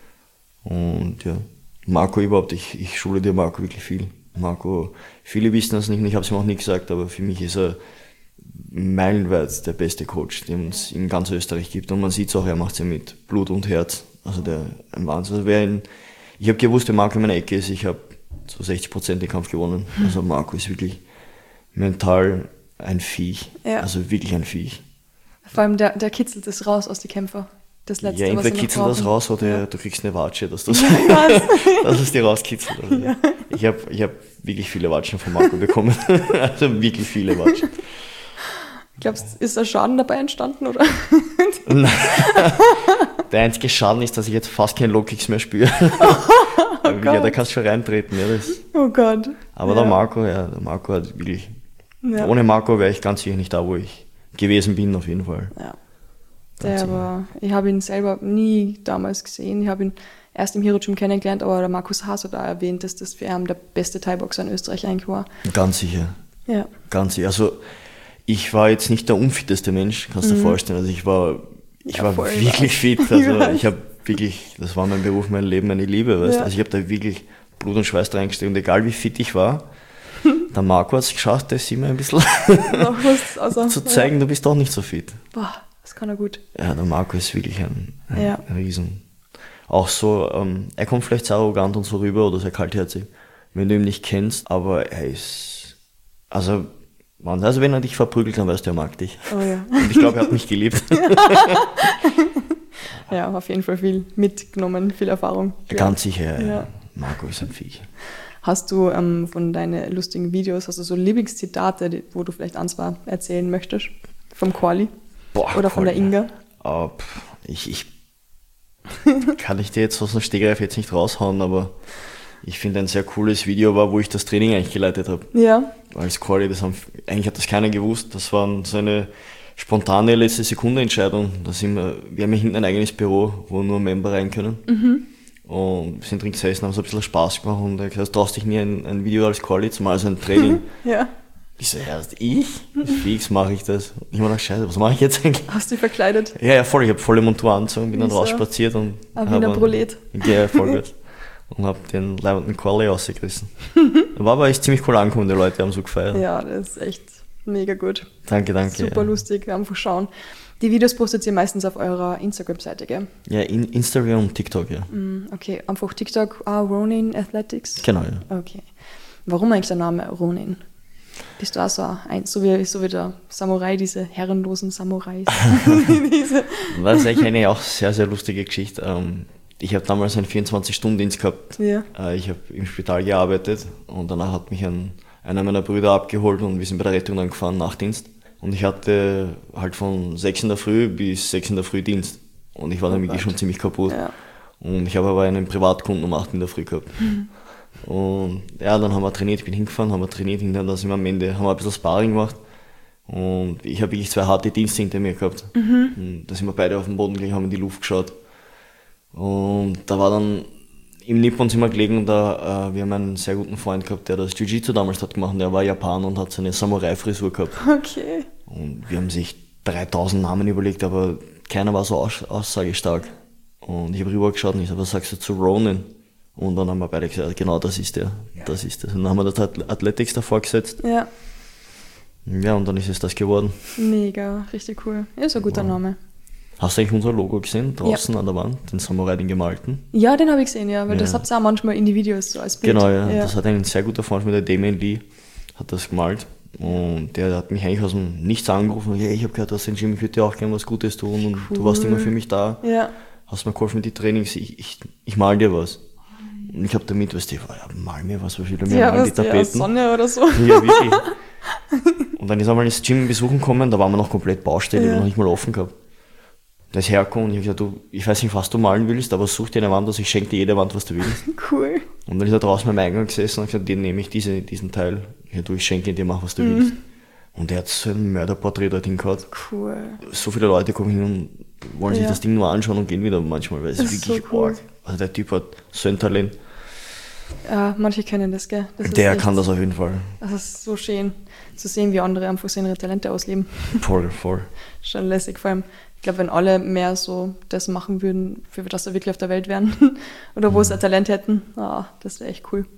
Und ja, Marco überhaupt, ich schule dir Marco wirklich viel. Marco, viele wissen das nicht und ich habe es ihm auch nie gesagt, aber für mich ist er meilenweit der beste Coach, den es in ganz Österreich gibt. Und man sieht es auch, er macht es ja mit Blut und Herz. Also ein Wahnsinn. Also ich habe gewusst, wenn Marco in meiner Ecke ist, ich habe so 60% den Kampf gewonnen. Also Marco ist wirklich mental ein Viech. Ja. Also wirklich ein Viech. Vor allem der kitzelt es raus aus den Kämpfern. Das Letzte, ja, entweder kitzelt das raus oder du kriegst eine Watsche, dass das es dir rauskitzelt. Also, ja. Ich hab wirklich viele Watschen von Marco bekommen. Also wirklich viele Watschen. Glaubst du, ist da Schaden dabei entstanden, oder? Der einzige Schaden ist, dass ich jetzt fast keinen Low-Kicks mehr spüre. Oh ja, da kannst du schon reintreten. Ja, oh Gott. Aber der Marco hat wirklich... Ja. Ohne Marco wäre ich ganz sicher nicht da, wo ich gewesen bin, auf jeden Fall. Ja. Ich habe ihn selber nie damals gesehen. Ich habe ihn erst im Hero Gym kennengelernt, aber der Markus Haas hat auch erwähnt, dass das für ihn der beste Thai-Boxer in Österreich eigentlich war. Ganz sicher. Ja. Ganz sicher. Also ich war jetzt nicht der unfitteste Mensch, kannst du dir vorstellen. Also ich war wirklich fit. Also ich habe wirklich, das war mein Beruf, mein Leben, meine Liebe. Weißt? Ja. Also ich habe da wirklich Blut und Schweiß reingesteckt und egal wie fit ich war, der Marco hat es geschafft, das immer ein bisschen zu zeigen, du bist doch nicht so fit. Boah. Das kann er gut. Ja, der Marco ist wirklich ein Riesen. Auch so, er kommt vielleicht sehr arrogant und so rüber oder sehr kaltherzig, wenn du ihn nicht kennst, aber er ist, also wenn er dich verprügelt, dann weißt du, er mag dich. Oh ja. Und ich glaube, er hat mich geliebt. Ja, auf jeden Fall viel mitgenommen, viel Erfahrung. Ganz sicher, ja. Marco ist ein Viech. Hast du von deinen lustigen Videos, hast du so Lieblingszitate, wo du vielleicht ein, zwei erzählen möchtest? Vom Corley? Oder von der Inga? Ich kann ich dir jetzt aus dem Stegreif jetzt nicht raushauen, aber Ich finde, ein sehr cooles Video war, wo ich das Training eigentlich geleitet habe. Ja. Als Quali, eigentlich hat das keiner gewusst. Das war so eine spontane letzte Sekunde Entscheidung. Wir haben ja hinten ein eigenes Büro, wo nur Member rein können. Und wir sind drin gesessen, haben so ein bisschen Spaß gemacht und er hat gesagt, traust dich nie ein Video als Quali zu machen, also ein Training. Ja. Ich so, ich? Fix mache ich das. Ich war noch scheiße, was mache ich jetzt eigentlich? Hast du dich verkleidet? Ja, voll. Ich habe volle Montur angezogen, bin dann rausspaziert und wie ein Prolet. Ja, voll gut. Und habe den leibenden Quali rausgerissen. War aber echt ziemlich cool angekommen, die Leute haben so gefeiert. Ja, das ist echt mega gut. Danke. Super lustig, einfach schauen. Die Videos postet ihr meistens auf eurer Instagram-Seite, gell? Ja, Instagram und TikTok, ja. Okay, einfach TikTok, Ronin Athletics? Genau, ja. Okay. Warum eigentlich der Name Ronin? Bist du auch so wie der Samurai, diese herrenlosen Samurais? Das ist eigentlich eine auch sehr, sehr lustige Geschichte. Ich habe damals einen 24-Stunden-Dienst gehabt. Ja. Ich habe im Spital gearbeitet und danach hat mich einer meiner Brüder abgeholt und wir sind bei der Rettung dann gefahren, Nachtdienst. Und ich hatte halt von 6 in der Früh bis 6 in der Früh Dienst. Und ich war dann wirklich schon ziemlich kaputt. Ja. Und ich habe aber einen Privatkunden um 8 in der Früh gehabt. Und ja, dann haben wir trainiert, ich bin hingefahren, haben wir trainiert, hinterher dann sind wir am Ende, haben wir ein bisschen Sparring gemacht. Und ich habe wirklich 2 harte Dienste hinter mir gehabt. Und da sind wir beide auf den Boden gelegen, haben in die Luft geschaut. Und da war dann, im Nippon sind wir gelegen und wir haben einen sehr guten Freund gehabt, der das Jiu-Jitsu damals hat gemacht, der war Japaner und hat so eine Samurai-Frisur gehabt. Okay. Und wir haben sich 3000 Namen überlegt, aber keiner war so aussagestark. Und ich habe rübergeschaut und ich so, was sagst du zu Ronin? Und dann haben wir beide gesagt, genau, das ist der. Das ist das. Und dann haben wir das Athletics davor gesetzt. Ja. Ja, und dann ist es das geworden. Mega, richtig cool. Ist ein guter Name. Hast du eigentlich unser Logo gesehen, draußen an der Wand, den Samurai, den gemalten? Ja, den habe ich gesehen, ja, weil das habt ihr auch manchmal in die Videos so als Bild. Genau, ja. Das hat ein sehr guter Freund mit der Damien Lee, hat das gemalt. Und der hat mich eigentlich aus dem Nichts angerufen. Ja, ich habe gehört, du hast den Gym, ich würde dir auch gerne was Gutes tun und du warst immer für mich da. Ja. Hast mir geholfen mit den Trainings, ich mal dir was. Und ich habe damit, weißt du, mal mir was will mir mal die Tapeten. Ja, Sonne oder so. Ja, wirklich. Und dann ist einmal ins Gym besuchen gekommen, da waren wir noch komplett Baustelle, noch nicht mal offen gehabt. Da ist hergekommen und ich habe gesagt, ich weiß nicht, was du malen willst, aber such dir eine Wand aus, ich schenke dir jede Wand, was du willst. Cool. Und dann ist er draußen beim Eingang gesessen und hat gesagt, den nehme ich, diesen Teil. Ich schenke dir, mach was du willst. Und der hat so ein Mörderporträt dort hingehauen. Cool. So viele Leute kommen hin und wollen sich das Ding nur anschauen und gehen wieder manchmal, weil es ist wirklich so cool. arg. Also der Typ hat so ein Talent. Ja, manche kennen das, gell? Der kann das auf jeden Fall. Das ist so schön zu sehen, wie andere einfach so ihre Talente ausleben. Voll. Schon lässig, vor allem. Ich glaube, wenn alle mehr so das machen würden, für das sie wirklich auf der Welt wären oder wo sie ein Talent hätten, das wäre echt cool.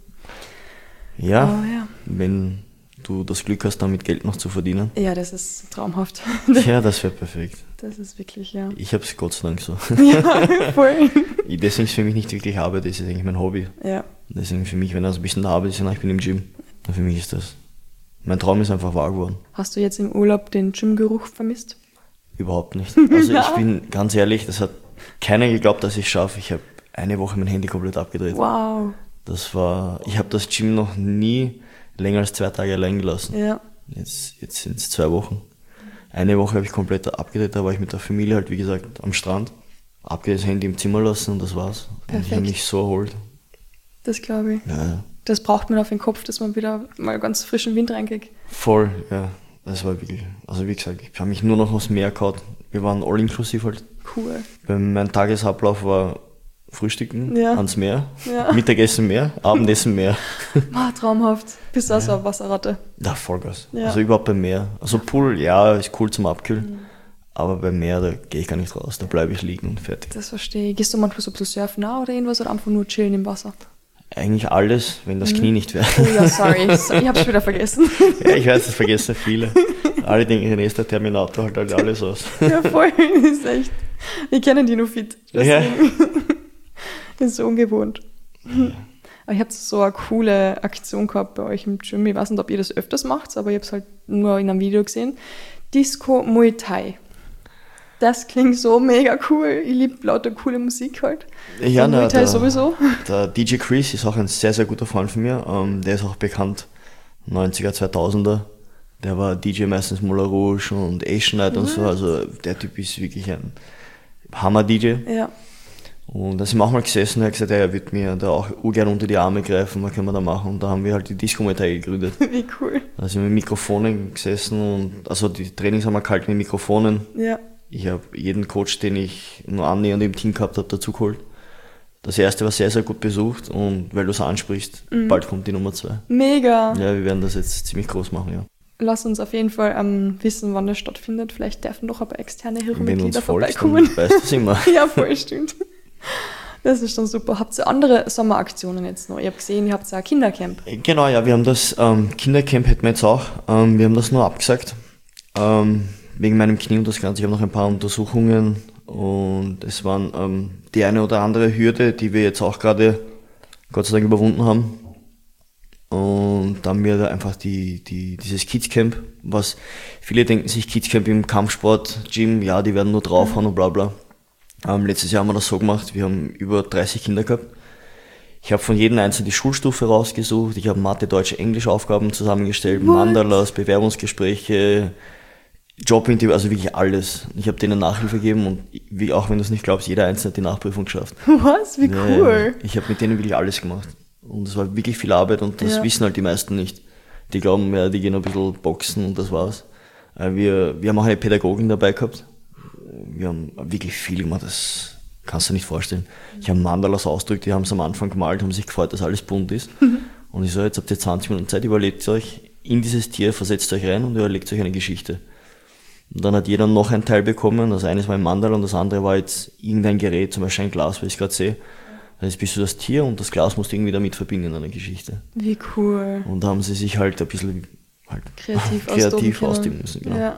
Ja, wenn du das Glück hast, damit Geld noch zu verdienen. Ja, das ist traumhaft. Ja, das wäre perfekt. Das ist wirklich, ja. Ich habe es Gott sei Dank so. Ja, voll. Deswegen ist es für mich nicht wirklich Arbeit, das ist eigentlich mein Hobby. Ja. Deswegen für mich, wenn das ein bisschen Arbeit ist, ich bin im Gym, dann für mich ist das. Mein Traum ist einfach wahr geworden. Hast du jetzt im Urlaub den Gymgeruch vermisst? Überhaupt nicht. Also ich bin ganz ehrlich, das hat keiner geglaubt, dass ich es schaffe. Ich habe eine Woche mein Handy komplett abgedreht. Wow. Ich habe das Gym noch nie länger als 2 Tage allein gelassen. Ja. Jetzt sind es 2 Wochen. Eine Woche habe ich komplett abgedreht, da war ich mit der Familie halt, wie gesagt, am Strand. Abgedreht, das Handy im Zimmer lassen und das war's. Perfekt. Und ich habe mich so erholt. Das glaube ich. Ja. Das braucht man auf den Kopf, dass man wieder mal ganz frischen Wind reinkriegt. Voll, ja. Das war wirklich, also wie gesagt, ich habe mich nur noch aufs Meer gehauen. Wir waren all inklusiv halt. Cool. Mein Tagesablauf war Frühstücken ans Meer, Mittagessen Meer, Abendessen Meer. Traumhaft. Bist du auch so eine Wasserratte? Ja, Vollgas. Ja. Also überhaupt beim Meer. Also Pool, ja, ist cool zum Abkühlen. Aber beim Meer, da gehe ich gar nicht raus. Da bleibe ich liegen und fertig. Das verstehe ich. Gehst du manchmal so ein bisschen surfen oder irgendwas oder einfach nur chillen im Wasser? Eigentlich alles, wenn das Knie nicht wäre. Oh ja, sorry. Ich hab's wieder vergessen. Ja, ich weiß, das vergessen viele. Alle denken, René ist der Terminator, halt alles aus. Ja, voll. Das ist echt. Wir kennen die nur fit. Deswegen. Ja. Das ist so ungewohnt. Aber ich habe so eine coole Aktion gehabt bei euch im Gym. Ich weiß nicht, ob ihr das öfters macht, aber ich habe es halt nur in einem Video gesehen. Disco Muay Thai. Das klingt so mega cool. Ich liebe lauter coole Musik halt. Ja, Muay Thai sowieso. Der DJ Chris ist auch ein sehr, sehr guter Freund von mir. Der ist auch bekannt, 90er, 2000er. Der war DJ meistens Moulin Rouge und Asian Night und so. Also der Typ ist wirklich ein Hammer-DJ. Ja. Und da sind wir auch mal gesessen und er hat gesagt, er würde mir da auch urgern unter die Arme greifen, was können wir da machen? Und da haben wir halt die Disco Muay Thai gegründet. Wie cool. Da sind wir mit Mikrofonen gesessen und also die Trainings haben wir gehalten mit Mikrofonen. Ja. Ich habe jeden Coach, den ich nur annähernd im Team gehabt habe, dazu geholt. Das erste war sehr, sehr gut besucht und weil du es ansprichst, bald kommt die Nummer 2. Mega. Ja, wir werden das jetzt ziemlich groß machen, ja. Lass uns auf jeden Fall wissen, wann das stattfindet. Vielleicht dürfen doch aber externe Hero-Mitglieder vorbeikommen. Dann weißt du es immer. Ja, voll stimmt. Das ist schon super. Habt ihr andere Sommeraktionen jetzt noch? Ich habe gesehen, ihr habt ja ein Kindercamp. Genau, ja, wir haben das Kindercamp hätten wir jetzt auch. Wir haben das nur abgesagt. Wegen meinem Knie und das Ganze. Ich habe noch ein paar Untersuchungen und es waren die eine oder andere Hürde, die wir jetzt auch gerade Gott sei Dank überwunden haben. Und dann haben wir da einfach dieses Kidscamp, was viele denken sich, Kidscamp im Kampfsport, Gym, ja, die werden nur draufhauen und bla bla. Letztes Jahr haben wir das so gemacht, wir haben über 30 Kinder gehabt. Ich habe von jedem einzelnen die Schulstufe rausgesucht, ich habe Mathe, Deutsch, Englisch Aufgaben zusammengestellt, Mandalas, Bewerbungsgespräche, Jobinterview, also wirklich alles. Ich habe denen Nachhilfe gegeben und wie, auch wenn du es nicht glaubst, jeder Einzelne hat die Nachprüfung geschafft. Was? Wie cool. Ich habe mit denen wirklich alles gemacht. Und es war wirklich viel Arbeit und das wissen halt die meisten nicht. Die glauben, ja, die gehen ein bisschen boxen und das war's. Wir haben auch eine Pädagogin dabei gehabt. Wir haben wirklich viel gemacht, das kannst du dir nicht vorstellen. Ich habe Mandalas ausgedrückt, die haben es am Anfang gemalt, haben sich gefreut, dass alles bunt ist. Und ich so, jetzt habt ihr 20 Minuten Zeit, überlegt euch in dieses Tier, versetzt euch rein und überlegt euch eine Geschichte. Und dann hat jeder noch ein Teil bekommen, also eines war ein Mandala und das andere war jetzt irgendein Gerät, zum Beispiel ein Glas, was ich gerade sehe. Jetzt bist du das Tier und das Glas musst du irgendwie damit verbinden in einer Geschichte. Wie cool. Und da haben sie sich halt ein bisschen kreativ ausdrücken müssen. Genau. Ja.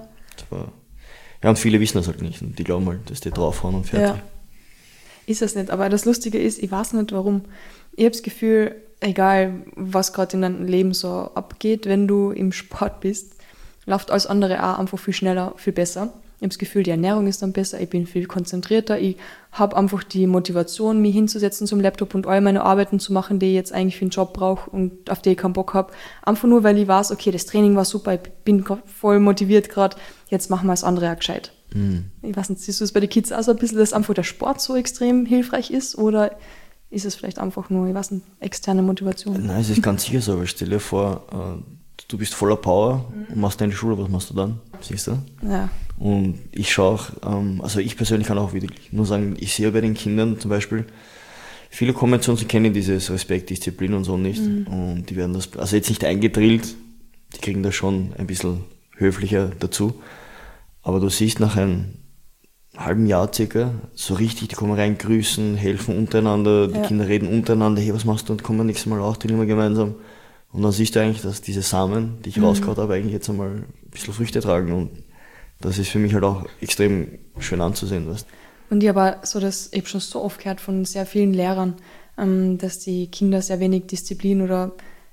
Ja, und viele wissen das halt nicht. Und die glauben halt, dass die draufhauen und fertig. Ja. Ist das nicht. Aber das Lustige ist, ich weiß nicht warum. Ich habe das Gefühl, egal was gerade in deinem Leben so abgeht, wenn du im Sport bist, läuft alles andere auch einfach viel schneller, viel besser. Ich habe das Gefühl, die Ernährung ist dann besser, ich bin viel konzentrierter, ich habe einfach die Motivation, mich hinzusetzen zum Laptop und all meine Arbeiten zu machen, die ich jetzt eigentlich für den Job brauche und auf die ich keinen Bock habe. Einfach nur, weil ich weiß, okay, das Training war super, ich bin voll motiviert gerade, jetzt machen wir das andere auch gescheit. Ich weiß nicht, siehst du es bei den Kids auch so ein bisschen, dass einfach der Sport so extrem hilfreich ist oder ist es vielleicht einfach nur, ich weiß nicht, externe Motivation? Nein, es ist ganz sicher so, aber stell dir vor, du bist voller Power und machst deine Schule, was machst du dann? Siehst du? Ja. Und ich schaue auch, also ich persönlich kann auch wirklich nur sagen, ich sehe bei den Kindern zum Beispiel, viele kommen zu uns und kennen dieses Respekt, Disziplin und so nicht. Und die werden das, also jetzt nicht eingedrillt, die kriegen das schon ein bisschen höflicher dazu. Aber du siehst nach einem halben Jahr circa, so richtig, die kommen rein, grüßen, helfen untereinander, die Kinder reden untereinander, hey, was machst du? Und kommen wir nächstes Mal auch, trainieren wir gemeinsam. Und dann siehst du eigentlich, dass diese Samen, die ich rausgehauen habe, eigentlich jetzt einmal ein bisschen Früchte tragen. Und das ist für mich halt auch extrem schön anzusehen. Weißt? Und ich habe so das eben schon so oft gehört von sehr vielen Lehrern, dass die Kinder sehr wenig Disziplin oder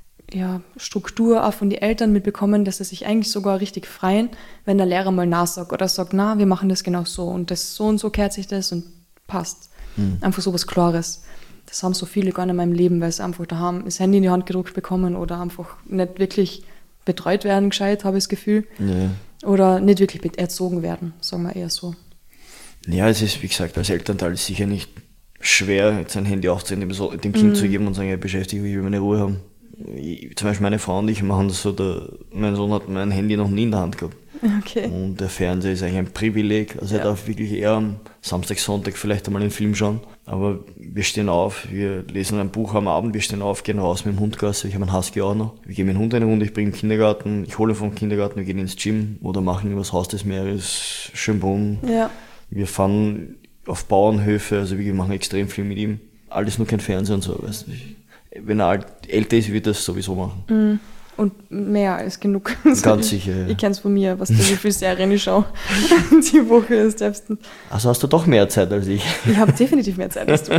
Struktur auch von den Eltern mitbekommen, dass sie sich eigentlich sogar richtig freuen, wenn der Lehrer mal nachsagt oder sagt, na, wir machen das genau so und das so und so kehrt sich das und passt. Einfach so was Klares. Das haben so viele gar nicht in meinem Leben, weil sie einfach daheim das Handy in die Hand gedrückt bekommen oder einfach nicht wirklich betreut werden gescheit, habe ich das Gefühl. Ja. Oder nicht wirklich erzogen werden, sagen wir eher so. Ja, es ist, wie gesagt, als Elternteil ist sicher nicht schwer, jetzt ein Handy aufzunehmen, dem Kind zu geben und sagen, ja, beschäftige mich, ich will meine Ruhe haben. Zum Beispiel meine Frau und ich machen das so, mein Sohn hat mein Handy noch nie in der Hand gehabt. Okay. Und der Fernseher ist eigentlich ein Privileg. Also er darf wirklich eher am Samstag, Sonntag vielleicht einmal einen Film schauen. Aber wir stehen auf, wir lesen ein Buch am Abend, wir stehen auf, gehen raus mit dem Hundgasse. Ich habe einen Husky auch noch. Wir gehen mit dem Hund eine Runde, ich bringe ihn in den Kindergarten, ich hole ihn vom Kindergarten, wir gehen ins Gym oder machen übers Haus des Meeres, Schönbrunn. Ja. Wir fahren auf Bauernhöfe, also wir machen extrem viel mit ihm. Alles nur kein Fernseher und so, weißt du. Wenn er älter ist, wird er das sowieso machen. Und mehr als genug. Ganz sicher, ja. Ich kenne es von mir, wie viele Serien ich schaue. Die Woche ist selbst. Also hast du doch mehr Zeit als ich. Ich habe definitiv mehr Zeit als du.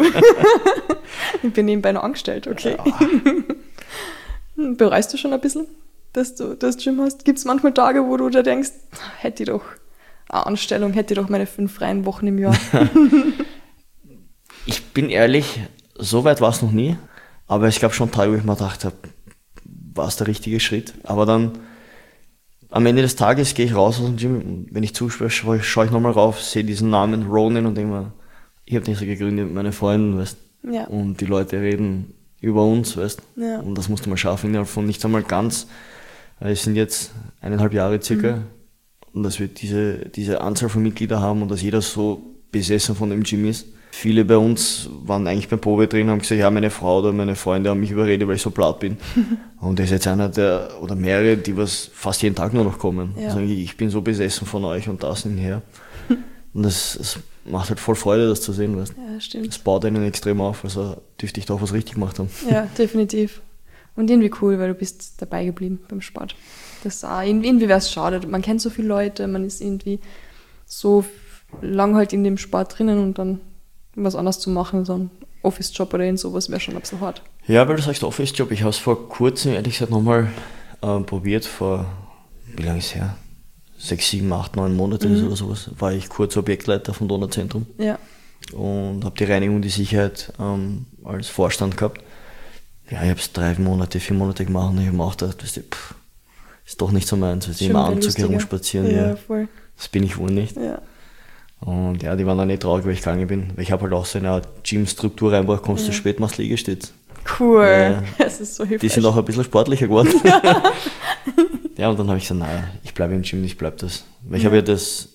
Ich bin nebenbei noch angestellt, okay. Ja. Bereust du schon ein bisschen, dass du das Gym hast? Gibt es manchmal Tage, wo du da denkst, hätte ich doch eine Anstellung, hätte ich doch meine 5 freien Wochen im Jahr? Ich bin ehrlich, so weit war es noch nie. Aber ich glaube schon Tage, wo ich mir gedacht habe, war es der richtige Schritt. Aber dann, am Ende des Tages gehe ich raus aus dem Gym und wenn ich zuschaue, schaue ich nochmal rauf, sehe diesen Namen Ronin und denke mir, ich habe nicht so gegründet mit meinen Freunden, weißt ja. Und die Leute reden über uns, weißt ja. Und das musst du mal schaffen, innerhalb von nicht einmal ganz. Es sind jetzt 1,5 Jahre circa. Und dass wir diese Anzahl von Mitgliedern haben und dass jeder so besessen von dem Gym ist. Viele bei uns waren eigentlich beim Probe drin und haben gesagt, ja, meine Frau oder meine Freunde haben mich überredet, weil ich so platt bin. Und das ist jetzt einer oder mehrere, die was fast jeden Tag nur noch kommen. Ja. Also ich bin so besessen von euch und das hinher. Und das macht halt voll Freude, das zu sehen, weißt. Ja, stimmt. Das baut einen extrem auf, also dürfte ich doch was richtig gemacht haben. Ja, definitiv. Und irgendwie cool, weil du bist dabei geblieben beim Sport. Das ist auch, irgendwie wäre es schade. Man kennt so viele Leute, man ist irgendwie so lang halt in dem Sport drinnen und dann was anderes zu machen, so ein Office-Job oder sowas wäre schon ein bisschen hart. Ja, weil du sagst Office-Job, ich habe es vor kurzem, ehrlich gesagt, nochmal probiert, wie lange ist es her? 6, 7, 8, 9 Monate oder sowas, war ich kurz Objektleiter vom Donauzentrum. Ja. Und habe die Reinigung und die Sicherheit als Vorstand gehabt. Ja, ich habe es 3 Monate, 4 Monate gemacht und ich habe mir auch gedacht, ist doch nicht so meins, weil immer Anzug herumspazieren. Ja, voll. Das bin ich wohl nicht. Ja. Und ja, die waren dann nicht traurig, weil ich gegangen bin. Weil ich habe halt auch so eine Art Gym-Struktur reingebracht, kommst du spät, machst Liegestütz. Cool, ja, das ist so hilfreich. Die sind auch ein bisschen sportlicher geworden. Ja, und dann habe ich gesagt, naja, ich bleibe im Gym, ich bleibe das. Weil ich habe ja das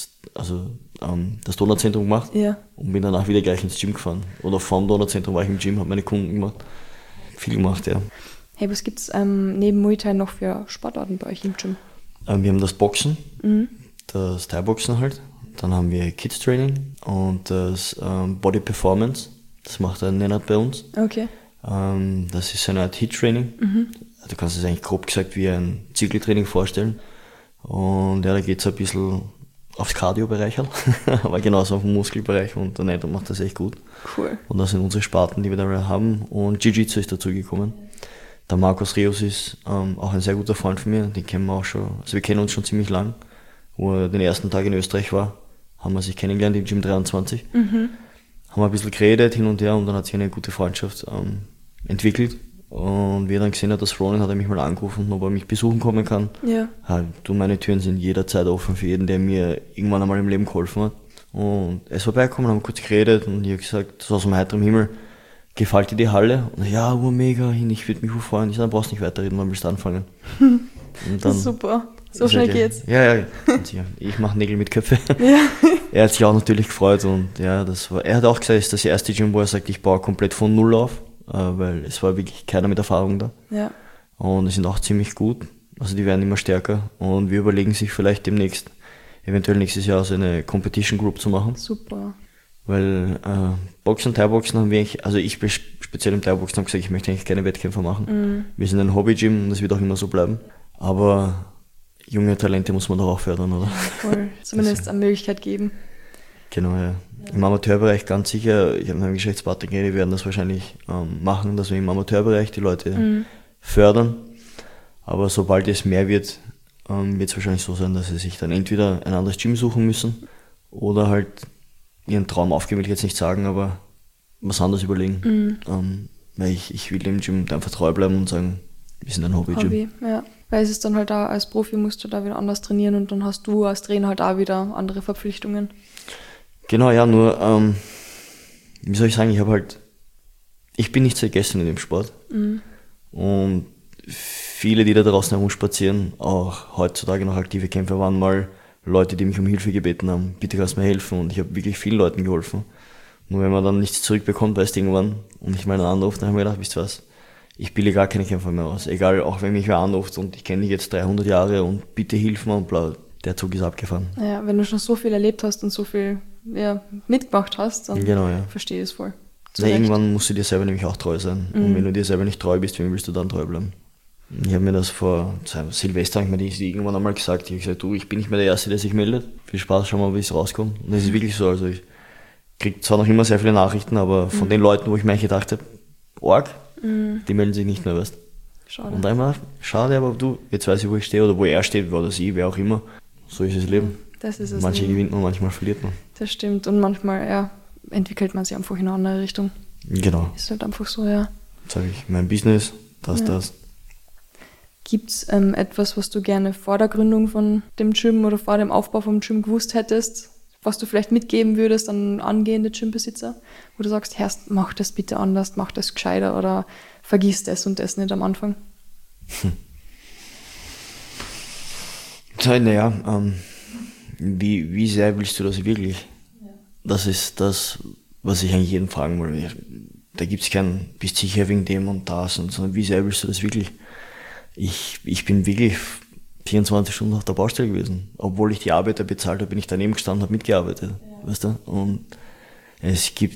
Donauzentrum gemacht und bin danach wieder gleich ins Gym gefahren. Oder vom Donauzentrum war ich im Gym, habe meine Kunden gemacht. Viel gemacht, ja. Hey, was gibt es neben Muay Thai noch für Sportarten bei euch im Gym? Wir haben das Boxen, das Thai-Boxen halt. Dann haben wir Kids Training und das Body Performance. Das macht der Nenad bei uns. Okay. Das ist eine Art Hit-Training. Du kannst es eigentlich grob gesagt wie ein Zirkeltraining vorstellen. Und ja, da geht es ein bisschen aufs Cardio-Bereich halt, aber genauso auf den Muskelbereich und der Nenad macht das echt gut. Cool. Und das sind unsere Sparten, die wir da haben. Und Jiu-Jitsu ist dazugekommen. Der Markus Rios ist auch ein sehr guter Freund von mir. Den kennen wir auch schon, also wir kennen uns schon ziemlich lang. Wo er den ersten Tag in Österreich war, haben wir sich kennengelernt im Gym 23. Haben wir ein bisschen geredet hin und her und dann hat sich eine gute Freundschaft entwickelt. Und wie er dann gesehen hat, dass Ronin, hat er mich mal angerufen, ob er mich besuchen kommen kann. Ja. Meine Türen sind jederzeit offen für jeden, der mir irgendwann einmal im Leben geholfen hat. Und er ist vorbeigekommen, haben kurz geredet und ich habe gesagt, so aus dem heiteren Himmel, gefällt dir die Halle? Und ja, mega, ich würde mich freuen. Ich sage, dann brauchst du nicht weiterreden, wann willst du anfangen? Und dann, das ist super. So schnell geht's. Ja. Ich mache Nägel mit Köpfe. Ja. Er hat sich auch natürlich gefreut und ja, er hat auch gesagt, es ist das erste Gym, wo er sagt, ich baue komplett von Null auf, weil es war wirklich keiner mit Erfahrung da. Ja. Und die sind auch ziemlich gut, also die werden immer stärker und wir überlegen sich vielleicht demnächst, eventuell nächstes Jahr so eine Competition Group zu machen. Super. Weil Boxen und Thai-Boxen haben wir eigentlich, also ich speziell im Thai-Boxen habe gesagt, ich möchte eigentlich keine Wettkämpfe machen. Wir sind ein Hobby-Gym und das wird auch immer so bleiben. Aber junge Talente muss man doch auch fördern, oder? Voll. Zumindest eine Möglichkeit geben. Genau, ja. Im Amateurbereich ganz sicher, ich habe mit meinem Geschäftspartner geredet, wir werden das wahrscheinlich machen, dass wir im Amateurbereich die Leute fördern. Aber sobald es mehr wird, wird es wahrscheinlich so sein, dass sie sich dann entweder ein anderes Gym suchen müssen oder halt ihren Traum aufgeben, will ich jetzt nicht sagen, aber was anderes überlegen. Weil ich will dem Gym einfach treu bleiben und sagen, wir sind ein Hobby-Gym. Ja. Weil es ist dann halt da, als Profi musst du da wieder anders trainieren und dann hast du als Trainer halt auch wieder andere Verpflichtungen. Genau, ja, nur, wie soll ich sagen, ich bin nicht sehr gegessen in dem Sport. Und viele, die da draußen herumspazieren, auch heutzutage noch aktive Kämpfer, waren mal Leute, die mich um Hilfe gebeten haben. Bitte kannst du mir helfen. Und ich habe wirklich vielen Leuten geholfen. Nur wenn man dann nichts zurückbekommt, weißt du irgendwann, und ich mal einen anrufe, dann habe ich mir gedacht, wisst ihr was, ich bilde gar keine Kämpfer mehr aus. Egal, auch wenn mich wer anruft und ich kenne dich jetzt 300 Jahre und bitte hilf mir und bla, der Zug ist abgefahren. Ja, wenn du schon so viel erlebt hast und so viel mitgemacht hast, dann verstehe ich es voll. Irgendwann musst du dir selber nämlich auch treu sein. Und wenn du dir selber nicht treu bist, wem willst du dann treu bleiben? Ich habe mir das vor Silvester irgendwann einmal gesagt. Ich habe gesagt, ich bin nicht mehr der Erste, der sich meldet. Viel Spaß, schauen wir mal, wie es rauskommt. Und das ist wirklich so. Also ich kriege zwar noch immer sehr viele Nachrichten, aber von den Leuten, wo ich mir gedacht habe, die melden sich nicht mehr, weißt du. Schade. Und einmal, schade, aber jetzt weiß ich, wo ich stehe oder wo er steht oder sie, wer auch immer. So ist das Leben. Das ist es. Manche gewinnt man, manchmal verliert man. Das stimmt. Und manchmal, entwickelt man sich einfach in eine andere Richtung. Genau. Ist halt einfach so, ja. Jetzt sage ich, mein Business, das. Gibt es etwas, was du gerne vor der Gründung von dem Gym oder vor dem Aufbau vom Gym gewusst hättest? was du vielleicht mitgeben würdest an angehende Gymbesitzer, wo du sagst, Herrst, mach das bitte anders, mach das gescheiter oder vergiss das und das nicht am Anfang? Naja, wie sehr willst du das wirklich? Ja. Das ist das, was ich eigentlich jeden fragen will. Da gibt es kein, bist sicher wegen dem und das, sondern wie sehr willst du das wirklich? Ich bin wirklich 24 Stunden auf der Baustelle gewesen. Obwohl ich die Arbeiter bezahlt habe, bin ich daneben gestanden, habe mitgearbeitet. Ja. Weißt du? Und es gibt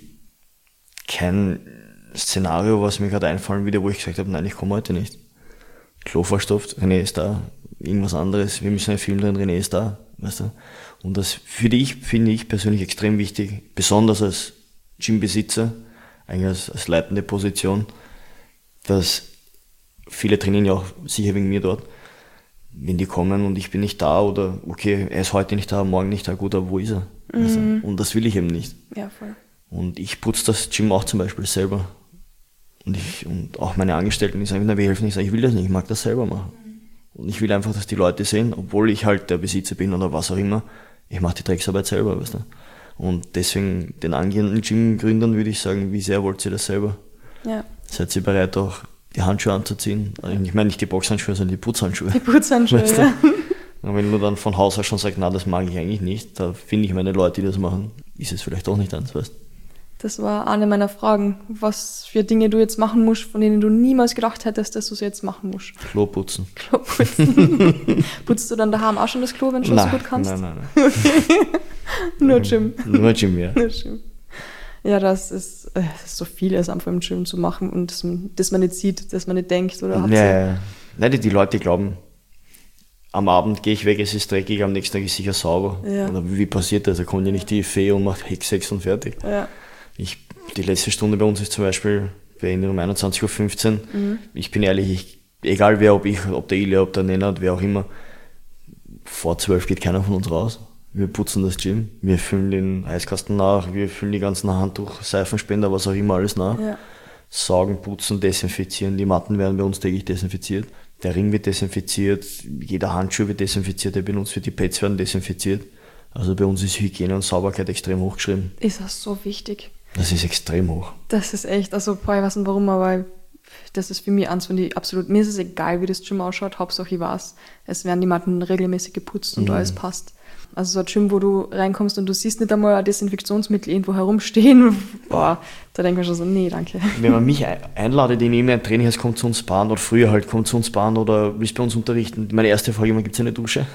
kein Szenario, was mir gerade einfallen würde, wo ich gesagt habe, nein, ich komme heute nicht. Klo verstopft, René ist da. Irgendwas anderes, wir müssen einen Film drehen, René ist da. Weißt du? Und das finde ich persönlich extrem wichtig, besonders als Gymbesitzer, eigentlich als leitende Position, dass viele trainieren ja auch sicher wegen mir dort, wenn die kommen und ich bin nicht da oder okay, er ist heute nicht da, morgen nicht da, gut, aber wo ist er? Also, und das will ich eben nicht. Ja, voll. Und ich putze das Gym auch zum Beispiel selber. Und auch meine Angestellten, die sagen, na, wir helfen nicht, ich will das nicht, ich mag das selber machen. Und ich will einfach, dass die Leute sehen, obwohl ich halt der Besitzer bin oder was auch immer, ich mache die Drecksarbeit selber, weißt du. Und deswegen den angehenden Gym-Gründern würde ich sagen, wie sehr wollt ihr das selber? Ja. Seid ihr bereit, auch die Handschuhe anzuziehen? Ich meine nicht die Boxhandschuhe, sondern die Putzhandschuhe. Die Putzhandschuhe, weißt du? Ja. Und wenn du dann von Haus aus schon sagst, na, das mag ich eigentlich nicht, da finde ich meine Leute, die das machen, ist es vielleicht auch nicht eins, weißt du? Das war eine meiner Fragen, was für Dinge du jetzt machen musst, von denen du niemals gedacht hättest, dass du es jetzt machen musst. Klo putzen. Klo putzen. Putzt du dann daheim auch schon das Klo, wenn du es gut kannst? Nein. Okay. Nur Gym. Nur Gym, ja. Nur Gym. Ja, das ist so vieles einfach im Gym zu machen und das man nicht sieht, das man nicht denkt. Oder ja. Nein, die Leute glauben, am Abend gehe ich weg, es ist dreckig, am nächsten Tag ist sicher sauber. Ja. Oder wie passiert das? Da kommt ja nicht die Fee und macht Hexex und fertig. Ja. Die letzte Stunde bei uns ist zum Beispiel beendet um 21.15 Uhr. Ich bin ehrlich, egal wer, ob der Ilja, ob der Nenad, wer auch immer, vor 12 geht keiner von uns raus. Wir putzen das Gym, wir füllen den Eiskasten nach, wir füllen die ganzen Handtuch, Seifenspender, was auch immer alles nach. Ja. Saugen, putzen, desinfizieren, die Matten werden bei uns täglich desinfiziert. Der Ring wird desinfiziert, jeder Handschuh wird desinfiziert, der benutzt wird, die Pads werden desinfiziert. Also bei uns ist Hygiene und Sauberkeit extrem hochgeschrieben. Ist das so wichtig? Das ist extrem hoch. Das ist echt, also ich weiß nicht warum, aber das ist für mich eins von die absolut, mir ist es egal, wie das Gym ausschaut, Hauptsache ich weiß, es werden die Matten regelmäßig geputzt und alles passt. Also so ein Gym, wo du reinkommst und du siehst nicht einmal ein Desinfektionsmittel irgendwo herumstehen, boah, da denke ich mir schon so, nee, danke. Wenn man mich einladet in irgendein Training, es kommt zu uns Bahn oder früher halt kommt zu uns Bahn oder willst bei uns unterrichten, meine erste Frage immer, gibt es eine Dusche?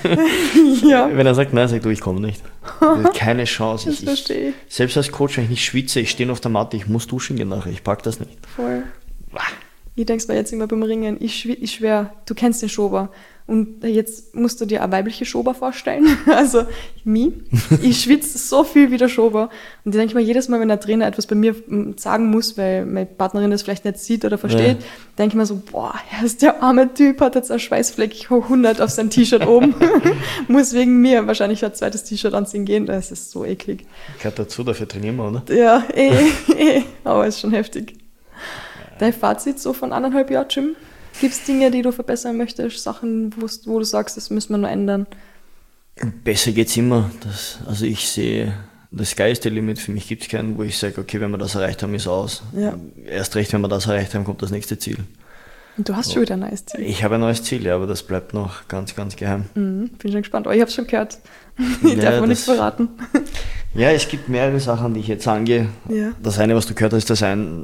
Ja. Wenn er sagt, nein, sag du, ich komme nicht. Keine Chance. Das verstehe ich. Selbst als Coach, wenn ich nicht schwitze, ich stehe auf der Matte, ich muss duschen gehen nachher, ich pack das nicht. Voll. Ich denke mir jetzt immer beim Ringen, ich schwör, du kennst den Schober. Und jetzt musst du dir eine weibliche Schober vorstellen. Also, ich schwitze so viel wie der Schober. Und ich denke mir jedes Mal, wenn der Trainer etwas bei mir sagen muss, weil meine Partnerin das vielleicht nicht sieht oder versteht, denke ich mir so, boah, der arme Typ hat jetzt einen Schweißfleck hoch 100 auf sein T-Shirt oben. Muss wegen mir wahrscheinlich ein zweites T-Shirt anziehen gehen. Das ist so eklig. Gehört dazu, dafür trainieren wir, oder? Ja, aber ist schon heftig. Dein Fazit so von 1,5 Jahren Gym? Gibt es Dinge, die du verbessern möchtest, Sachen, wo du sagst, das müssen wir nur ändern? Besser geht's immer. Also ich sehe, das Sky is the limit, für mich gibt es keinen, wo ich sage, okay, wenn wir das erreicht haben, ist aus. Ja. Erst recht, wenn wir das erreicht haben, kommt das nächste Ziel. Und du hast schon wieder ein neues Ziel. Ich habe ein neues Ziel, ja, aber das bleibt noch ganz, ganz geheim. Bin schon gespannt, aber ich habe es schon gehört. Ich darf mir nichts verraten. Ja, es gibt mehrere Sachen, die ich jetzt angehe. Ja. Das eine, was du gehört hast, ist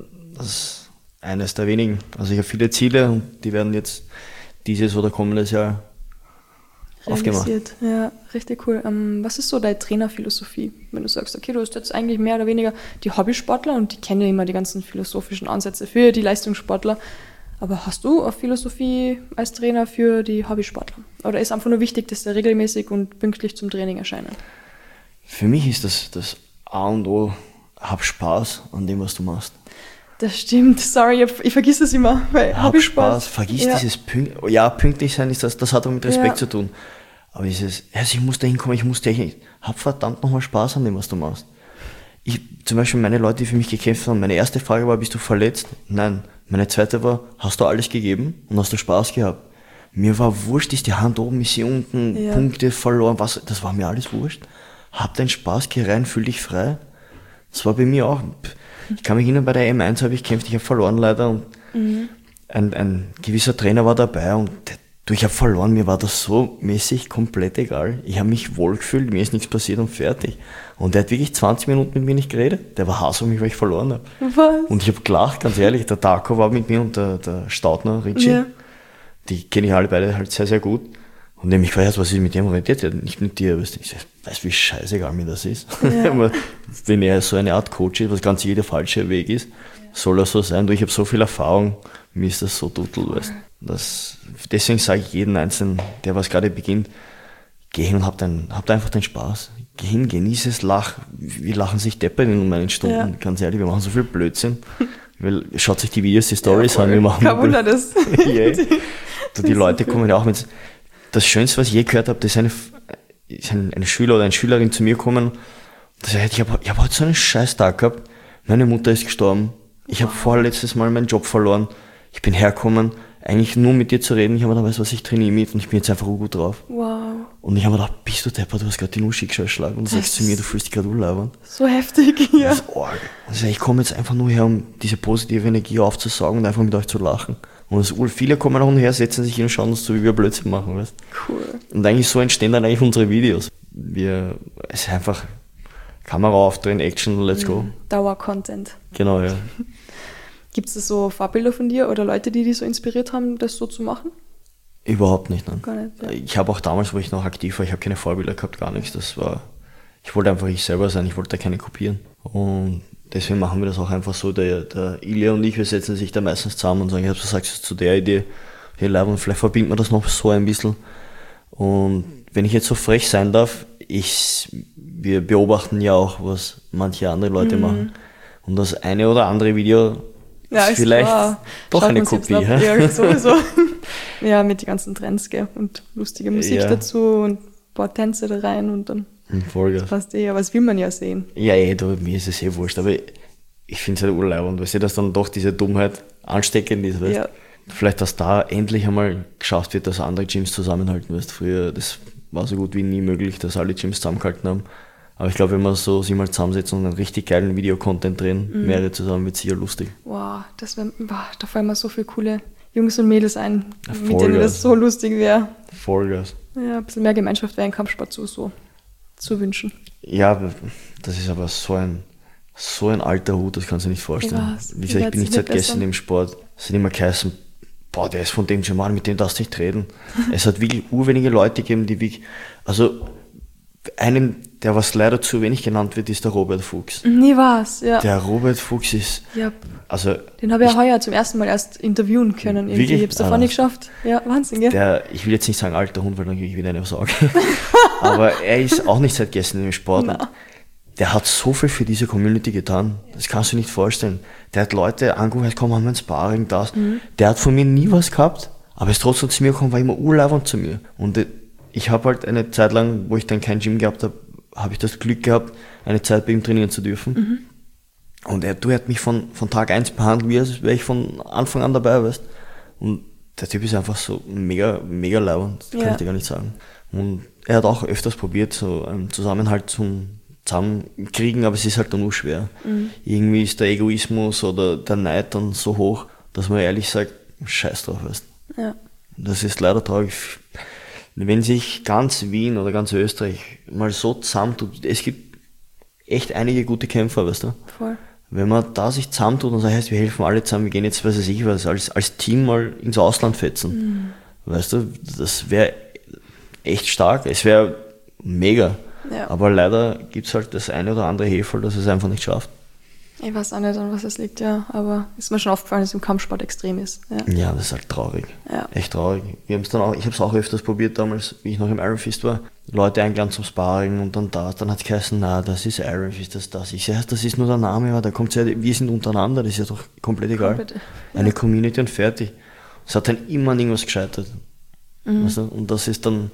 eines der wenigen. Also ich habe viele Ziele und die werden jetzt dieses oder kommendes Jahr aufgemacht. Ja, richtig cool. Was ist so deine Trainerphilosophie? Wenn du sagst, okay, du hast jetzt eigentlich mehr oder weniger die Hobbysportler und die kennen ja immer die ganzen philosophischen Ansätze für die Leistungssportler. Aber hast du eine Philosophie als Trainer für die Hobbysportler? Oder ist einfach nur wichtig, dass sie regelmäßig und pünktlich zum Training erscheinen? Für mich ist das A und O, hab Spaß an dem, was du machst. Das stimmt, sorry, ich vergesse es immer. Hab Spaß, vergiss dieses pünktlich sein, das hat auch mit Respekt zu tun. Aber ich muss da hinkommen, ich muss Technik. Hab verdammt nochmal Spaß an dem, was du machst. Zum Beispiel meine Leute, die für mich gekämpft haben, meine erste Frage war, bist du verletzt? Nein. Meine zweite war, hast du alles gegeben und hast du Spaß gehabt? Mir war wurscht, ist die Hand oben, ist sie unten, Punkte verloren, das war mir alles wurscht. hab deinen Spaß, geh rein, fühl dich frei. Das war bei mir auch. Ich kann mich erinnern, bei der M1 habe ich gekämpft, ich habe verloren leider und ein gewisser Trainer war dabei und ich habe verloren, mir war das so mäßig komplett egal. Ich habe mich wohl gefühlt, mir ist nichts passiert und fertig. Und der hat wirklich 20 Minuten mit mir nicht geredet. Der war Hass auf mich, weil ich verloren habe. Was? Und ich habe gelacht, ganz ehrlich. Der Darko war mit mir und der Staudner, Richie. Ja. Die kenne ich alle beide halt sehr, sehr gut. Und der mich gefragt, was ist mit dem redet? Ja, nicht mit dir. Ich weiß, wie scheißegal mir das ist. Ja. Wenn er so eine Art Coach ist, was ganz jeder falsche Weg ist, soll er so sein. Ich habe so viel Erfahrung, mir ist das so dutel. Deswegen sage ich jeden Einzelnen, der was gerade beginnt, geh hin und habt einfach den Spaß. Geh hin, genieße es, lach. Wir lachen sich deppern in meinen Stunden. Ja. Ganz ehrlich, wir machen so viel Blödsinn. Schaut sich die Videos, die Stories an. Wir machen kein Wunder, das. Yeah. Die Leute kommen ja auch mit. Das Schönste, was ich je gehört habe, das ist ein Schüler oder eine Schülerin zu mir gekommen. Ich habe heute so einen scheiß Tag gehabt. Meine Mutter ist gestorben. Ich habe vorletztes Mal meinen Job verloren. Ich bin hergekommen, eigentlich nur mit dir zu reden. Ich habe mir gedacht, was ich trainiere mit und ich bin jetzt einfach gut drauf. Wow. Und ich habe mir gedacht, bist du deppert, du hast gerade den Schicksal geschlagen und du sagst zu mir, du fühlst dich gerade unleibend. So heftig, ja. Das ist arg. Also ich komme jetzt einfach nur her, um diese positive Energie aufzusaugen und einfach mit euch zu lachen. Und viele kommen auch her, setzen sich hin und schauen uns zu, wie wir Blödsinn machen. Weißt? Cool. Und eigentlich so entstehen dann eigentlich unsere Videos. Es ist einfach Kamera aufdrehen, Action, let's go. Dauer-Content. Genau, ja. Gibt es so Vorbilder von dir oder Leute, die dich so inspiriert haben, das so zu machen? Überhaupt nicht, nein. Gar nicht, ja. Ich habe auch damals, wo ich noch aktiv war, ich habe keine Vorbilder gehabt, gar nichts. Ich wollte einfach ich selber sein, ich wollte da keine kopieren. Und deswegen machen wir das auch einfach so, der Ilja und ich, wir setzen sich da meistens zusammen und sagen, was sagst du zu der Idee? Hey, Leib, und vielleicht verbindet man das noch so ein bisschen. Und wenn ich jetzt so frech sein darf, wir beobachten ja auch, was manche andere Leute machen. Und das eine oder andere Video ist vielleicht doch eine Kopie. Ja, sowieso. Ja, mit den ganzen Trends, gell? Und lustige Musik dazu und ein paar Tänze da rein und dann passt aber das will man ja sehen. Ja, mir ist es wurscht, aber ich finde es halt urleibend, weil dass dann doch diese Dummheit ansteckend ist, weißt? Ja. Vielleicht, dass da endlich einmal geschafft wird, dass andere Gyms zusammenhalten, weißt? Früher, das war so gut wie nie möglich, dass alle Gyms zusammengehalten haben. Aber ich glaube, wenn man so sich mal zusammensetzt und einen richtig geilen Videocontent drehen, mehrere zusammen, wird es sicher lustig. Wow, da fallen mir so viele coole Jungs und Mädels ein, mit denen das so lustig wäre. Vollgas. Ja, ein bisschen mehr Gemeinschaft wäre ein Kampfsport so zu wünschen. Ja, das ist aber so ein alter Hut, das kannst du dir nicht vorstellen. Wie gesagt, ich bin nicht seit gestern im Sport. Es hat immer geheißen, der ist von dem Jamal, mit dem darfst du nicht reden. Es hat wirklich urwenige Leute gegeben, die wirklich, also einen, der was leider zu wenig genannt wird, ist der Robert Fuchs. Nie war's, ja. Der Robert Fuchs ist, also... Den habe ich ja heuer zum ersten Mal erst interviewen können. Ich habe es davon nicht geschafft. Ja, Wahnsinn, gell? Ich will jetzt nicht sagen alter Hund, weil dann kriege ich wieder eine Sorge. Aber er ist auch nicht seit gestern im Sport. Der hat so viel für diese Community getan. Das kannst du nicht vorstellen. Der hat Leute angerufen, komm, haben wir ein Sparring, das. Der hat von mir nie was gehabt, aber ist trotzdem zu mir gekommen, war immer urleibend zu mir. Und ich habe halt eine Zeit lang, wo ich dann kein Gym gehabt habe, habe ich das Glück gehabt, eine Zeit bei ihm trainieren zu dürfen. Und er hat mich von Tag 1 behandelt, wie als wäre ich von Anfang an dabei, weißt. Und der Typ ist einfach so mega, mega leibend, das kann ich dir gar nicht sagen. Und er hat auch öfters probiert, so einen Zusammenhalt zusammenkriegen, aber es ist halt dann nur schwer. Irgendwie ist der Egoismus oder der Neid dann so hoch, dass man ehrlich sagt, scheiß drauf, weißt. Ja. Das ist leider traurig. Wenn sich ganz Wien oder ganz Österreich mal so zusammentut, es gibt echt einige gute Kämpfer, weißt du? Voll. Wenn man da sich zusammentut und sagt, wir helfen alle zusammen, wir gehen jetzt, weiß ich was, als Team mal ins Ausland fetzen. Weißt du, das wäre echt stark, es wäre mega. Ja. Aber leider gibt es halt das eine oder andere Heferl, das es einfach nicht schafft. Ich weiß auch nicht, an was es liegt, ja. Aber ist mir schon aufgefallen, dass es im Kampfsport extrem ist. Ja, das ist halt traurig. Ja. Echt traurig. Ich habe es auch öfters probiert damals, wie ich noch im Iron Fist war. Leute eingeladen zum Sparring und dann hat es geheißen, das ist Iron Fist, das. Ich sage, das ist nur der Name, aber da kommt wir sind untereinander, das ist ja doch komplett egal. Eine Community und fertig. Es hat dann immer an irgendwas gescheitert. Weißt du? Und das ist dann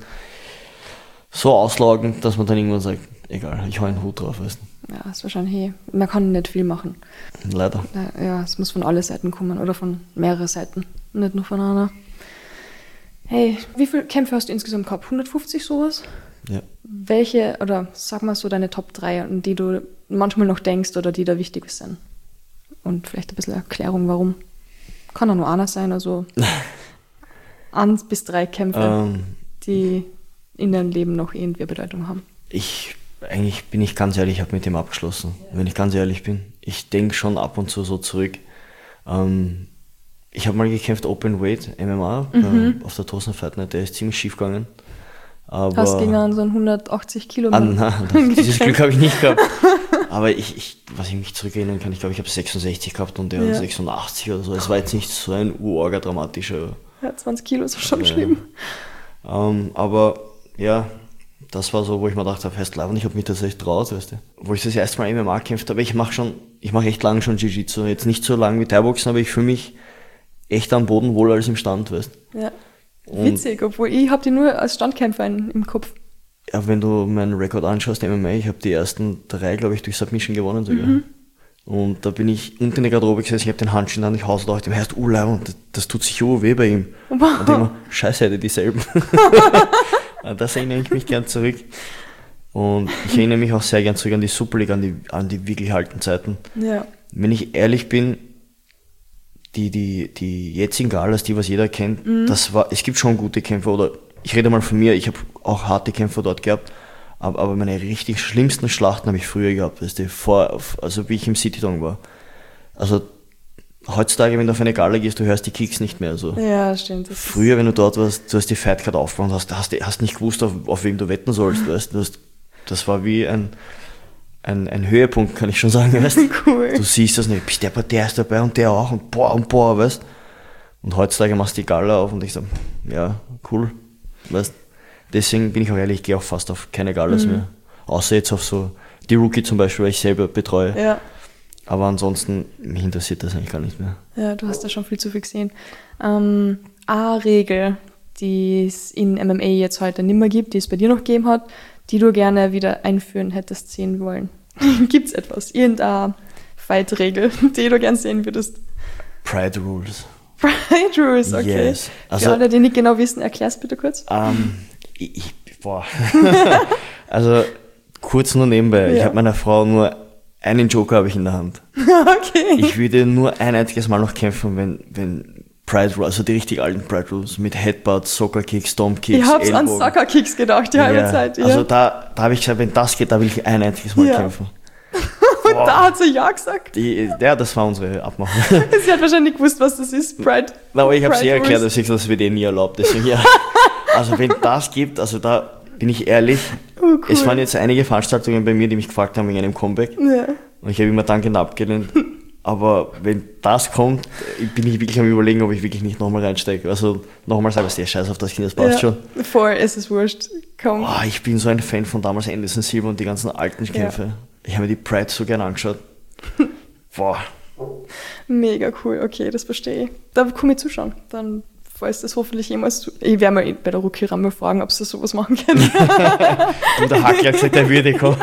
so auslaugend, dass man dann irgendwann sagt, egal, ich hau einen Hut drauf, weißt du. Ja, ist wahrscheinlich man kann nicht viel machen. Leider. Ja, es muss von allen Seiten kommen oder von mehreren Seiten, nicht nur von einer. Hey, wie viele Kämpfe hast du insgesamt gehabt? 150 sowas? Ja. Welche, oder sag mal so deine Top 3, an die du manchmal noch denkst oder die da wichtig sind? Und vielleicht ein bisschen Erklärung, warum. Kann auch nur einer sein, also 1 bis 3 Kämpfe, die in deinem Leben noch irgendwie Bedeutung haben. Eigentlich bin ich ganz ehrlich, ich habe mit dem abgeschlossen, wenn ich ganz ehrlich bin. Ich denke schon ab und zu so zurück. Ich habe mal gekämpft Open Weight, MMA, auf der Tosen Fight Night, der ist ziemlich schief gegangen. Aber hast gegen einen so einen 180 Kilo nein, dieses Glück habe ich nicht gehabt. Aber was ich mich zurückerinnern kann, ich glaube, ich habe 66 gehabt und der 86 oder so. Es war jetzt nicht so ein dramatischer. Ja, 20 Kilo ist schon schlimm. Aber ja, das war so, wo ich mir gedacht habe, und ich habe mich tatsächlich traut, weißt du. Wo ich das erste Mal MMA gekämpft habe, ich mache echt lange schon Jiu-Jitsu. Jetzt nicht so lange wie Thai-Boxen, aber ich fühle mich echt am Boden wohler als im Stand, weißt du. Ja. Witzig, obwohl ich habe die nur als Standkämpfer im Kopf. Ja, wenn du meinen Rekord anschaust, MMA, ich habe die ersten 3, glaube ich, durch Submission gewonnen sogar. Und da bin ich unten in der Garderobe gesessen, ich habe den Handschuh in der Hand, ich hause da, dem heißt und das tut sich weh bei ihm. Wow. Und immer, scheiße, hätte dieselben. Das erinnere ich mich gern zurück. Und ich erinnere mich auch sehr gern zurück an die Super League, an die wirklich alten Zeiten. Ja. Wenn ich ehrlich bin, die jetzigen Galas, die was jeder kennt, es gibt schon gute Kämpfer, oder ich rede mal von mir, ich habe auch harte Kämpfer dort gehabt, aber meine richtig schlimmsten Schlachten habe ich früher gehabt, weißt du, also wie ich im City-Dong war. Also heutzutage, wenn du auf eine Gala gehst, du hörst die Kicks nicht mehr so. Ja, stimmt. Früher, wenn du dort warst, du hast die Fightcard aufgebaut, hast nicht gewusst, auf wem du wetten sollst, weißt du, das war wie ein Höhepunkt, kann ich schon sagen, weißt du. Cool. Du siehst das nicht, der ist dabei und der auch und boah, weißt du. Und heutzutage machst du die Gala auf und ich so, ja, cool, weißt du. Deswegen bin ich auch ehrlich, ich gehe auch fast auf keine Galas mehr. Außer jetzt auf so die Rookie zum Beispiel, weil ich selber betreue. Ja. Aber ansonsten, mich interessiert das eigentlich gar nicht mehr. Ja, du hast da schon viel zu viel gesehen. Eine Regel, die es in MMA jetzt heute nicht mehr gibt, die es bei dir noch gegeben hat, die du gerne wieder einführen hättest sehen wollen. Gibt es etwas? Irgendeine Fight-Regel, die du gerne sehen würdest? Pride Rules. Pride Rules, okay. Yes. Also, für alle, die nicht genau wissen, erklär's bitte kurz. Also kurz nur nebenbei, ich habe meiner Frau nur einen Joker habe ich in der Hand. Okay. Ich würde nur ein einziges Mal noch kämpfen, wenn Pride Rules, also die richtig alten Pride Rules mit Headbutts, Soccer Kicks, Stomp Kicks, ich hab's an Soccer Kicks gedacht, die halbe Zeit. Ja. Also da habe ich gesagt, wenn das geht, da will ich ein einziges Mal kämpfen. Und da hat sie ja gesagt. Das war unsere Abmachung. Sie hat wahrscheinlich gewusst, was das ist, Pride. Aber ich habe sie erklärt, dass das wird nie erlaubt. Deswegen, ja. Also wenn das gibt, also da bin ich ehrlich, cool. Es waren jetzt einige Veranstaltungen bei mir, die mich gefragt haben wegen einem Comeback. Ja. Und ich habe immer dankend abgelehnt. Aber wenn das kommt, bin ich wirklich am Überlegen, ob ich wirklich nicht nochmal reinsteige. Also nochmal sage ich, scheiß auf das Kind, das passt schon. Bevor es ist wurscht. Komm. Oh, ich bin so ein Fan von damals Anderson Silva und die ganzen alten Kämpfe. Ja. Ich habe mir die Pride so gerne angeschaut. Boah. Mega cool, okay, das verstehe ich. Da komme ich zuschauen. Dann, falls das hoffentlich jemals... Ich werde mal bei der Rookie Rambo fragen, ob sie sowas machen können. Und der Hackler hat gesagt, der würde kommen.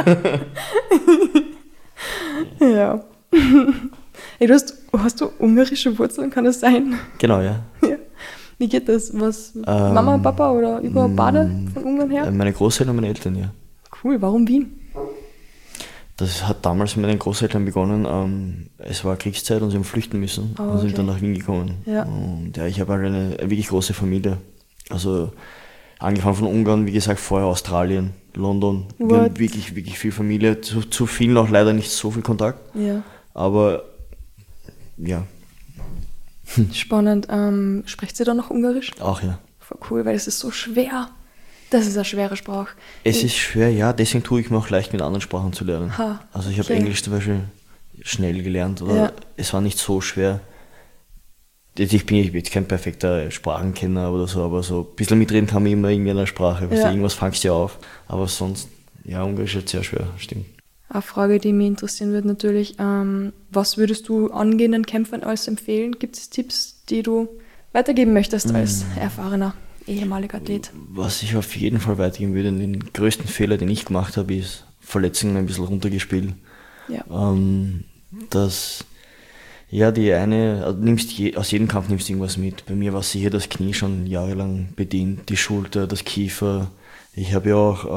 Ja. Hey, hast du ungarische Wurzeln, kann das sein? Genau, ja. Wie geht das? Mama, Papa oder überhaupt Bade von Ungarn her? Meine Großeltern und meine Eltern, ja. Cool, warum Wien? Das hat damals mit den Großeltern begonnen. Es war Kriegszeit und sie haben flüchten müssen und sind dann nach Wien gekommen. Ja. Und ja, ich habe halt eine wirklich große Familie. Also angefangen von Ungarn, wie gesagt, vorher Australien, London. What? Wir haben wirklich, wirklich viel Familie. Zu vielen auch leider nicht so viel Kontakt. Ja. Aber ja. Spannend. Spricht ihr da noch Ungarisch? Auch, ja. Voll cool, weil es ist so schwer. Das ist eine schwere Sprache. Es ist schwer, ja, deswegen tue ich mir auch leicht, mit anderen Sprachen zu lernen. Also ich habe Englisch zum Beispiel schnell gelernt, oder es war nicht so schwer. Ich bin jetzt kein perfekter Sprachenkenner oder so, aber so ein bisschen mitreden kann man immer irgendwie in einer Sprache. Irgendwas fangst du ja auf. Aber sonst, ja, Ungarisch ist sehr schwer, stimmt. Eine Frage, die mich interessieren würde natürlich, was würdest du angehenden Kämpfern alles empfehlen? Gibt es Tipps, die du weitergeben möchtest als erfahrener ehemaliger Athlet? Was ich auf jeden Fall weitergeben würde, den größten Fehler, den ich gemacht habe, ist Verletzungen ein bisschen runtergespielt. Ja. Dass Ja, die eine, also aus jedem Kampf nimmst du irgendwas mit. Bei mir war sicher das Knie schon jahrelang bedient, die Schulter, das Kiefer. Ich habe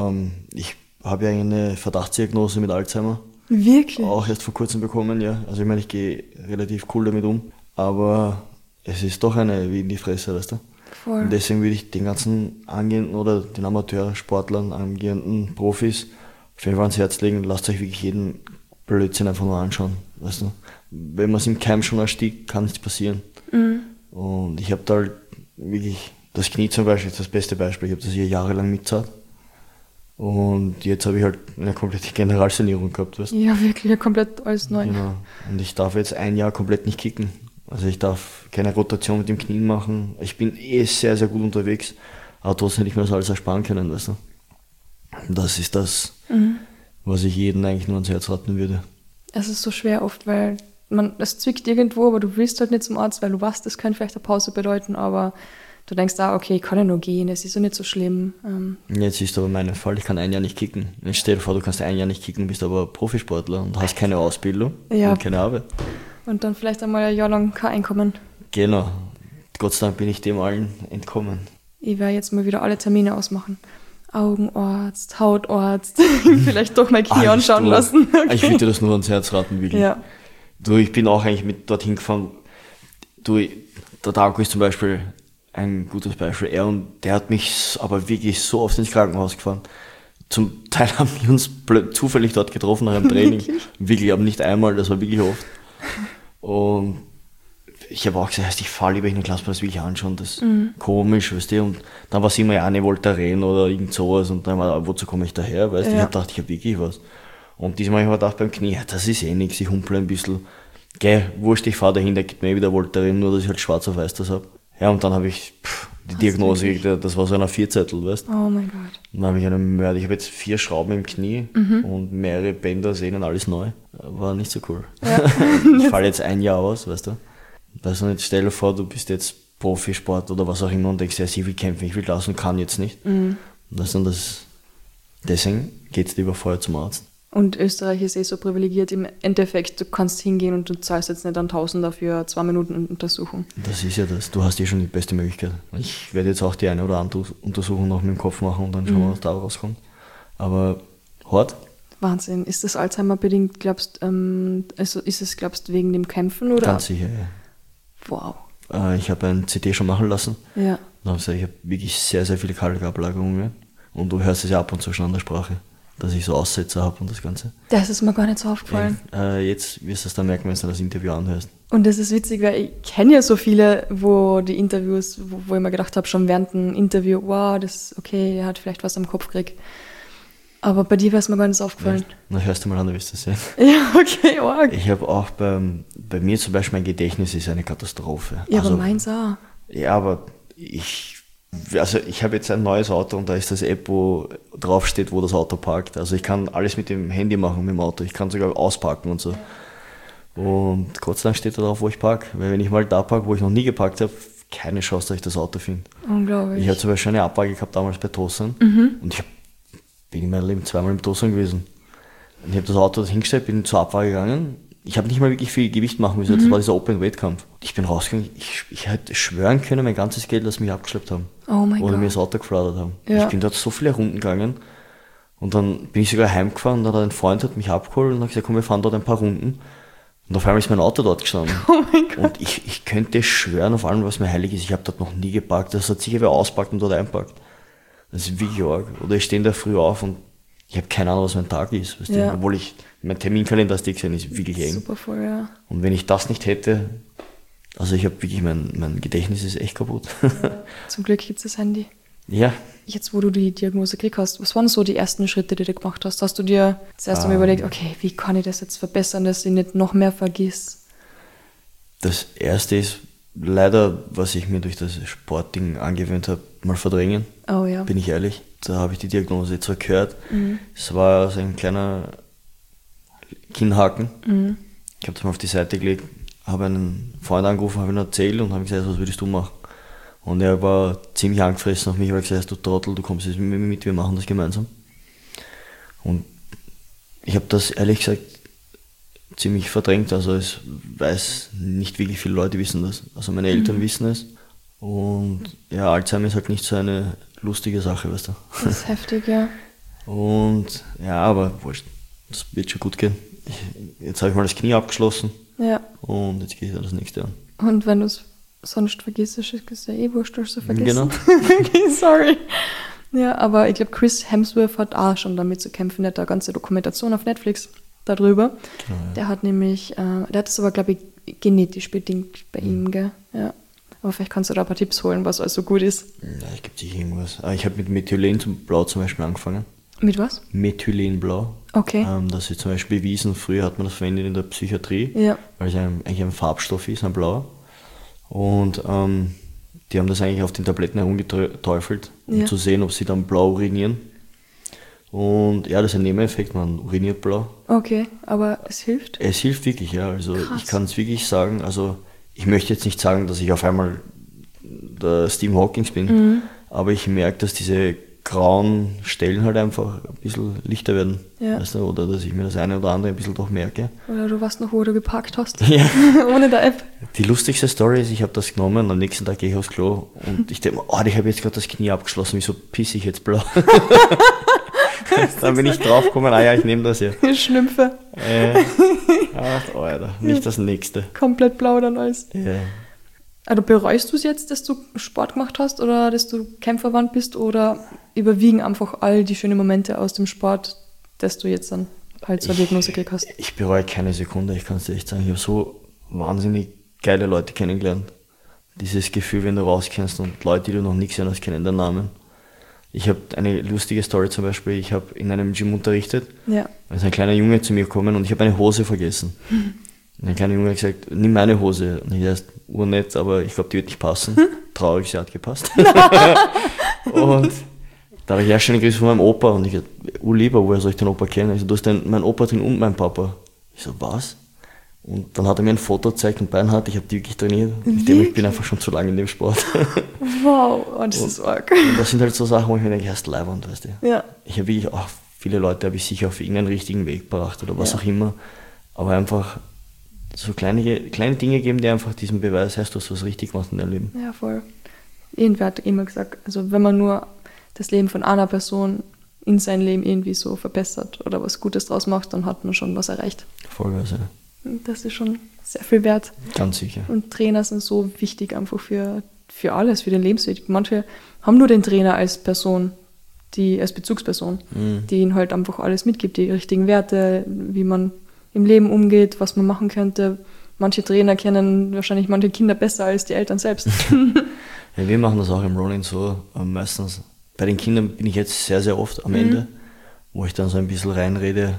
ja eine Verdachtsdiagnose mit Alzheimer. Wirklich? Auch erst vor kurzem bekommen, ja. Also ich meine, ich gehe relativ cool damit um, aber es ist doch eine wie in die Fresse, weißt du? Voll. Und deswegen würde ich den ganzen Angehenden oder den Amateursportlern, angehenden Profis auf jeden Fall ans Herz legen, lasst euch wirklich jeden Blödsinn einfach nur anschauen, weißt du? Wenn man es im Keim schon erstiegt, kann nichts passieren. Mhm. Und ich habe da halt wirklich, das Knie zum Beispiel ist das beste Beispiel, ich habe das hier jahrelang mitzahlt. Und jetzt habe ich halt eine komplette Generalsanierung gehabt, weißt du? Ja, wirklich, komplett alles neu. Genau. Und ich darf jetzt ein Jahr komplett nicht kicken. Also ich darf keine Rotation mit dem Knie machen. Ich bin sehr, sehr gut unterwegs, aber trotzdem hätte ich mir das alles ersparen können, weißt du? Und das ist das, was ich jedem eigentlich nur ans Herz raten würde. Es ist so schwer oft, weil es zwickt irgendwo, aber du willst halt nicht zum Arzt, weil du weißt, das könnte vielleicht eine Pause bedeuten, aber du denkst, okay, ich kann ja nur gehen, es ist ja nicht so schlimm. Jetzt ist aber mein Fall, ich kann ein Jahr nicht kicken. Jetzt stell dir vor, du kannst ein Jahr nicht kicken, bist aber Profisportler und hast keine Ausbildung und keine Arbeit. Und dann vielleicht einmal ein Jahr lang kein Einkommen. Genau. Gott sei Dank bin ich dem allen entkommen. Ich werde jetzt mal wieder alle Termine ausmachen. Augenarzt, Hautarzt, vielleicht doch mein Knie anschauen lassen. Okay. Ich würde dir das nur ans Herz raten, wirklich. Ja. Du, ich bin auch eigentlich mit dorthin gefahren. Du, der Darko ist zum Beispiel ein gutes Beispiel. Der hat mich aber wirklich so oft ins Krankenhaus gefahren. Zum Teil haben wir uns zufällig dort getroffen nach einem Training. Wirklich, aber nicht einmal, das war wirklich oft. Und ich habe auch gesagt, ich fahre lieber hin und lass mir das wirklich anschauen, das ist komisch, weißt du, und dann war es immer, eine Voltaren oder irgend sowas und dann war, wozu komme ich daher, weißt du, ich habe gedacht, ich habe wirklich was. Und diesmal habe ich mir gedacht beim Knie, das ist eh nichts, ich humple ein bisschen, wurscht, ich fahre dahin, der gibt mir wieder Voltaren, nur dass ich halt schwarz auf weiß das habe. Ja, und dann habe ich die Diagnose gekriegt, das war so ein A4-Zettel, weißt du. Oh mein Gott. Dann habe ich ich habe jetzt 4 Schrauben im Knie und mehrere Bänder, Sehnen, alles neu. War nicht so cool. Ja. Ich falle jetzt ein Jahr aus, weißt du. Weißt du nicht, stell dir vor, du bist jetzt Profisport oder was auch immer und denkst, ich will kämpfen, ich will das und kann jetzt nicht. Und deswegen geht's lieber vorher zum Arzt. Und Österreich ist so privilegiert im Endeffekt, du kannst hingehen und du zahlst jetzt nicht einen Tausender für 2 Minuten Untersuchung. Das ist ja das, du hast schon die beste Möglichkeit. Ich werde jetzt auch die eine oder andere Untersuchung noch mit dem Kopf machen und dann schauen wir, was da rauskommt. Aber hart. Wahnsinn. Ist das Alzheimer bedingt, glaubst du, wegen dem Kämpfen? Oder? Ganz sicher, ja. Wow. Ich habe ein CT schon machen lassen. Ja. Ich habe wirklich sehr, sehr viele Kalkablagerungen. Und du hörst es ja ab und zu schon an der Sprache, dass ich so Aussetzer habe und das Ganze. Das ist mir gar nicht so aufgefallen. Jetzt wirst du es dann merken, wenn du das Interview anhörst. Und das ist witzig, weil ich kenne ja so viele, wo die Interviews, wo ich mir gedacht habe, schon während dem Interview, wow, er hat vielleicht was am Kopf gekriegt. Aber bei dir wäre es mir gar nicht so aufgefallen. Na, hörst du mal an, du wirst es sehen. Ja, okay, arg. Ich habe auch bei mir zum Beispiel, mein Gedächtnis ist eine Katastrophe. Ja, aber meins auch. Ja, aber ich habe jetzt ein neues Auto und da ist das App, wo draufsteht, wo das Auto parkt. Also ich kann alles mit dem Handy machen, mit dem Auto. Ich kann sogar ausparken und so. Und Gott sei Dank steht da drauf, wo ich parke. Weil wenn ich mal da parke, wo ich noch nie geparkt habe, keine Chance, dass ich das Auto finde. Unglaublich. Ich habe zum Beispiel eine Abfrage gehabt damals bei Tosan und bin in meinem Leben 2-mal im Tosan gewesen. Und ich habe das Auto hingestellt, bin zur Abfahrt gegangen. Ich habe nicht mal wirklich viel Gewicht machen müssen. Das war dieser Open-Weight-Kampf. Ich bin rausgegangen, ich hätte schwören können, mein ganzes Geld, das mich abgeschleppt haben. Oh mein Gott. Oder mir das Auto geflattert haben. Ja. Ich bin dort so viele Runden gegangen. Und dann bin ich sogar heimgefahren und dann hat ein Freund mich abgeholt und hat gesagt, komm, wir fahren dort ein paar Runden. Und auf einmal ist mein Auto dort gestanden. Oh mein Gott. Und ich könnte schwören auf allem, was mir heilig ist. Ich habe dort noch nie geparkt. Das hat sicher wer auspackt und dort einpackt. Das ist wirklich arg. Oder ich stehe in der Früh auf und ich habe keine Ahnung, was mein Tag ist. Weißt du? Obwohl mein Terminkalender ist wirklich eng. Super voll, ja. Und wenn ich das nicht hätte, also ich habe wirklich, mein Gedächtnis ist echt kaputt. Ja. Zum Glück gibt es das Handy. Ja. Jetzt, wo du die Diagnose gekriegt hast, was waren so die ersten Schritte, die du gemacht hast? Hast du dir zuerst einmal überlegt, okay, wie kann ich das jetzt verbessern, dass ich nicht noch mehr vergiss? Das erste ist leider, was ich mir durch das Sportding angewöhnt habe, mal verdrängen. Oh ja. Bin ich ehrlich. Da habe ich die Diagnose zwar gehört. Es war so ein kleiner Kinnhaken. Ich habe das mal auf die Seite gelegt, habe einen Freund angerufen, habe ihn erzählt und habe gesagt, was würdest du machen? Und er war ziemlich angefressen auf mich, weil er gesagt hat, du Trottel, du kommst jetzt mit mir mit, wir machen das gemeinsam. Und ich habe das ehrlich gesagt ziemlich verdrängt, also es weiß nicht wirklich viele Leute wissen das. Also meine Eltern wissen es und ja, Alzheimer ist halt nicht so eine lustige Sache, weißt du. Das ist heftig, ja. Und ja, aber wurscht, das wird schon gut gehen. Jetzt habe ich mal das Knie abgeschlossen und jetzt gehe ich das nächste an. Und wenn du es sonst vergisst, ist es ja wurscht, dass du vergessen. Genau. Okay, sorry. Ja, aber ich glaube, Chris Hemsworth hat auch schon damit zu kämpfen. Der hat eine ganze Dokumentation auf Netflix darüber. Genau, ja. Der hat nämlich, der hat das aber, glaube ich, genetisch bedingt bei ihm, gell? Ja. Aber vielleicht kannst du da ein paar Tipps holen, was alles so gut ist. Ja, es gibt sicher irgendwas. Ich habe mit Methylenblau zum Beispiel angefangen. Mit was? Methylenblau. Okay. Das ist zum Beispiel bewiesen, früher hat man das verwendet in der Psychiatrie, weil es eigentlich ein Farbstoff ist, ein blauer. Und die haben das eigentlich auf den Tabletten herumgeteufelt, um zu sehen, ob sie dann blau urinieren. Und ja, das ist ein Nebeneffekt, man uriniert blau. Okay, aber es hilft? Es hilft wirklich, ja. Also ich kann es wirklich sagen, also ich möchte jetzt nicht sagen, dass ich auf einmal der Stephen Hawking bin, aber ich merke, dass diese grauen Stellen halt einfach ein bisschen lichter werden. Ja. Weißt du? Oder dass ich mir das eine oder andere ein bisschen doch merke. Oder du weißt noch, wo du geparkt hast. Ja. Ohne der App. Die lustigste Story ist, ich habe das genommen und am nächsten Tag gehe ich aufs Klo und ich denke, ich habe jetzt gerade das Knie abgeschlossen, wieso pisse ich jetzt blau? Dann bin ich draufgekommen, ich nehme das ja. Schlümpfe. Alter, nicht das nächste. Komplett blau dann alles. Ja. Also bereust du es jetzt, dass du Sport gemacht hast oder dass du kämpferwandt bist oder überwiegen einfach all die schönen Momente aus dem Sport, dass du jetzt dann halt zur Diagnose gekriegt hast? Ich bereue keine Sekunde, ich kann es dir echt sagen. Ich habe so wahnsinnig geile Leute kennengelernt. Dieses Gefühl, wenn du rauskennst und Leute, die du noch nie gesehen hast, kennen den Namen. Ich habe eine lustige Story zum Beispiel, ich habe in einem Gym unterrichtet, da ist ein kleiner Junge zu mir gekommen und ich habe eine Hose vergessen. Und ein kleiner Junge hat gesagt, nimm meine Hose. Und ich dachte, urnett, aber ich glaube, die wird nicht passen. Traurig, sie hat gepasst. Und da habe ich erst schon einen Grüß von meinem Opa und ich dachte, lieber, woher soll ich den Opa kennen? Ich so, du hast meinen Opa drin und meinen Papa. Ich so, was? Und dann hat er mir ein Foto gezeigt und Beinhard, ich habe die wirklich trainiert. Ich bin einfach schon zu lange in dem Sport. Wow, das ist arg. Und das sind halt so Sachen, wo ich mir denke, erst Leibwand, weißt du. Ja. Ich habe wirklich auch viele Leute, habe ich sicher auf irgendeinen richtigen Weg gebracht oder was auch immer. Aber einfach so kleine Dinge geben, die einfach diesen Beweis heißt, dass du was richtig machst in deinem Leben. Ja, voll. Irgendwer hat immer gesagt, also wenn man nur das Leben von einer Person in sein Leben irgendwie so verbessert oder was Gutes draus macht, dann hat man schon was erreicht. Vollgas, ja. Das ist schon sehr viel wert. Ganz sicher. Und Trainer sind so wichtig einfach für alles, für den Lebensweg. Manche haben nur den Trainer als Person, als Bezugsperson, die ihnen halt einfach alles mitgibt, die richtigen Werte, wie man im Leben umgeht, was man machen könnte. Manche Trainer kennen wahrscheinlich manche Kinder besser als die Eltern selbst. Ja, wir machen das auch im Running so. Meistens bei den Kindern bin ich jetzt sehr, sehr oft am Ende, wo ich dann so ein bisschen reinrede,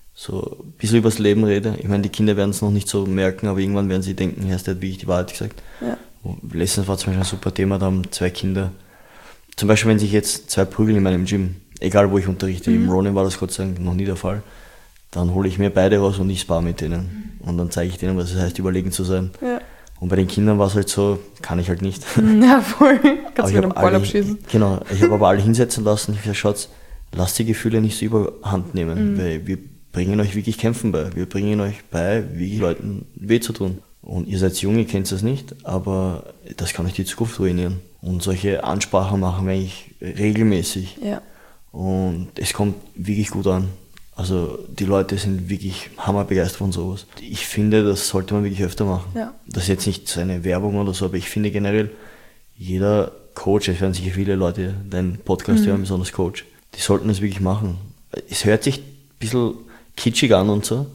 so ein bisschen übers Leben rede. Ich meine, die Kinder werden es noch nicht so merken, aber irgendwann werden sie denken, der hat wirklich die Wahrheit gesagt. Ja. Letztens war zum Beispiel ein super Thema, da haben 2 Kinder, zum Beispiel wenn sich jetzt 2 prügeln in meinem Gym, egal wo ich unterrichte, im Running war das Gott sei Dank noch nie der Fall, dann hole ich mir beide raus und ich spar mit denen. Und dann zeige ich denen, was es heißt, überlegen zu sein. Ja. Und bei den Kindern war es halt so, kann ich halt nicht. Ja, voll. Kannst du mit dem Ball abschießen. Genau, ich habe aber alle hinsetzen lassen. Ich habe gesagt, Schatz, lasst die Gefühle nicht so überhand nehmen, weil wir bringen euch wirklich Kämpfen bei. Wir bringen euch bei, wie Leuten weh zu tun. Und ihr seid jung, ihr kennt das nicht, aber das kann euch die Zukunft ruinieren. Und solche Ansprachen machen wir eigentlich regelmäßig. Ja. Und es kommt wirklich gut an. Also die Leute sind wirklich hammerbegeistert von sowas. Ich finde, das sollte man wirklich öfter machen. Ja. Das ist jetzt nicht so eine Werbung oder so, aber ich finde generell, jeder Coach, es werden sicher viele Leute deinen Podcast hören, besonders Coach, die sollten das wirklich machen. Es hört sich ein bisschen kitschig an und so,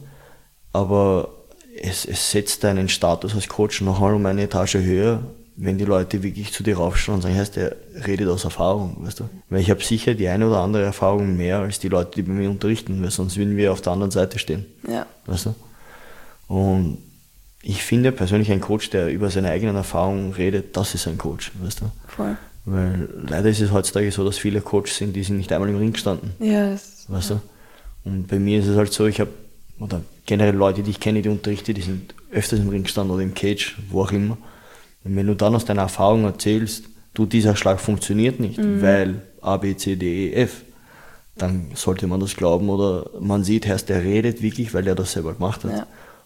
aber es setzt deinen Status als Coach noch einmal um eine Etage höher, wenn die Leute wirklich zu dir raufschauen und sagen, heißt, der redet aus Erfahrung, weißt du? Weil ich habe sicher die eine oder andere Erfahrung mehr als die Leute, die bei mir unterrichten, weil sonst würden wir auf der anderen Seite stehen. Ja. Weißt du? Und ich finde persönlich, ein Coach, der über seine eigenen Erfahrungen redet, das ist ein Coach, weißt du? Voll. Weil leider ist es heutzutage so, dass viele Coaches sind, die sind nicht einmal im Ring gestanden. Ja. Weißt du? Und bei mir ist es halt so, oder generell Leute, die ich kenne, die unterrichte, die sind öfters im Ring gestanden oder im Cage, wo auch immer. Und wenn du dann aus deiner Erfahrung erzählst, dieser Schlag funktioniert nicht, weil A, B, C, D, E, F, dann sollte man das glauben oder man sieht, der redet wirklich, weil er das selber gemacht hat. Ja.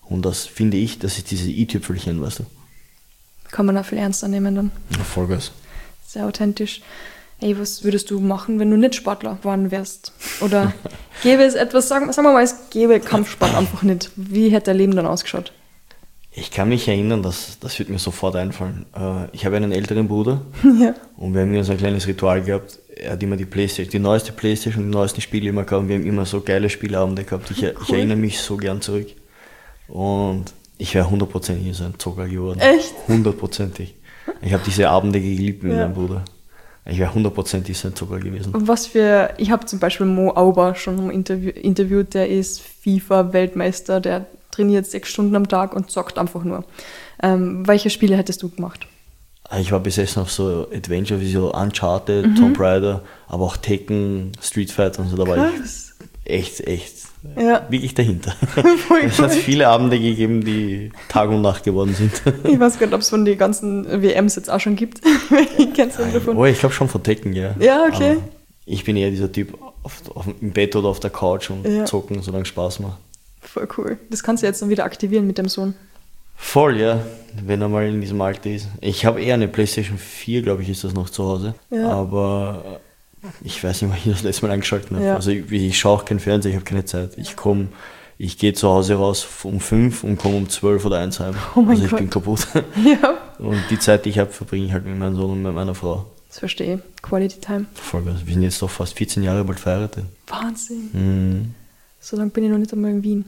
Und das finde ich, das ist dieses i-Tüpfelchen, weißt du. Kann man auch viel ernster nehmen dann. Ja, Vollgas. Sehr authentisch. Ey, was würdest du machen, wenn du nicht Sportler geworden wärst? Oder gäbe es etwas, sagen wir mal, es gäbe Kampfsport einfach nicht. Wie hätte dein Leben dann ausgeschaut? Ich kann mich erinnern, das wird mir sofort einfallen. Ich habe einen älteren Bruder Ja. und wir haben immer so ein kleines Ritual gehabt. Er hat immer die neueste Playstation und die neuesten Spiele immer gehabt. Wir haben immer so geile Spielabende gehabt. Ich erinnere mich so gern zurück. Und ich wäre 100% so ein Zocker geworden. Echt? 100%. Ich habe diese Abende geliebt mit meinem Bruder. Ich wäre 100% so ein Zocker gewesen. Und ich habe zum Beispiel Mo Auber schon interviewt, der ist FIFA-Weltmeister, der trainiert 6 Stunden am Tag und zockt einfach nur. Welche Spiele hättest du gemacht? Ich war besessen auf so Adventure wie so Uncharted, Tomb Raider, aber auch Tekken, Street Fighter und so. Da war ich echt wirklich dahinter. Es hat viele Abende gegeben, die Tag und Nacht geworden sind. Ich weiß gar nicht, ob es von den ganzen WMs jetzt auch schon gibt. Kennst du davon? Oh, ich glaube schon von Tekken, ja. Ja, okay. Aber ich bin eher dieser Typ im Bett oder auf der Couch und zocken, solange es Spaß macht. Voll cool. Das kannst du jetzt dann wieder aktivieren mit dem Sohn. Voll, ja, wenn er mal in diesem Alter ist. Ich habe eher eine PlayStation 4, glaube ich, ist das noch zu Hause. Ja. Aber ich weiß nicht, wann ich das letzte Mal eingeschaltet habe. Ja. Also ich schaue auch keinen Fernseher, ich habe keine Zeit. Ich gehe zu Hause raus um 5 und komme um 12 oder 1 heim. Oh mein Gott. Ich bin kaputt. Ja. Und die Zeit, die ich habe, verbringe ich halt mit meinem Sohn und mit meiner Frau. Das verstehe ich. Quality Time. Voll, wir sind jetzt doch fast 14 Jahre bald verheiratet. Wahnsinn. Mhm. So lange bin ich noch nicht einmal in Wien.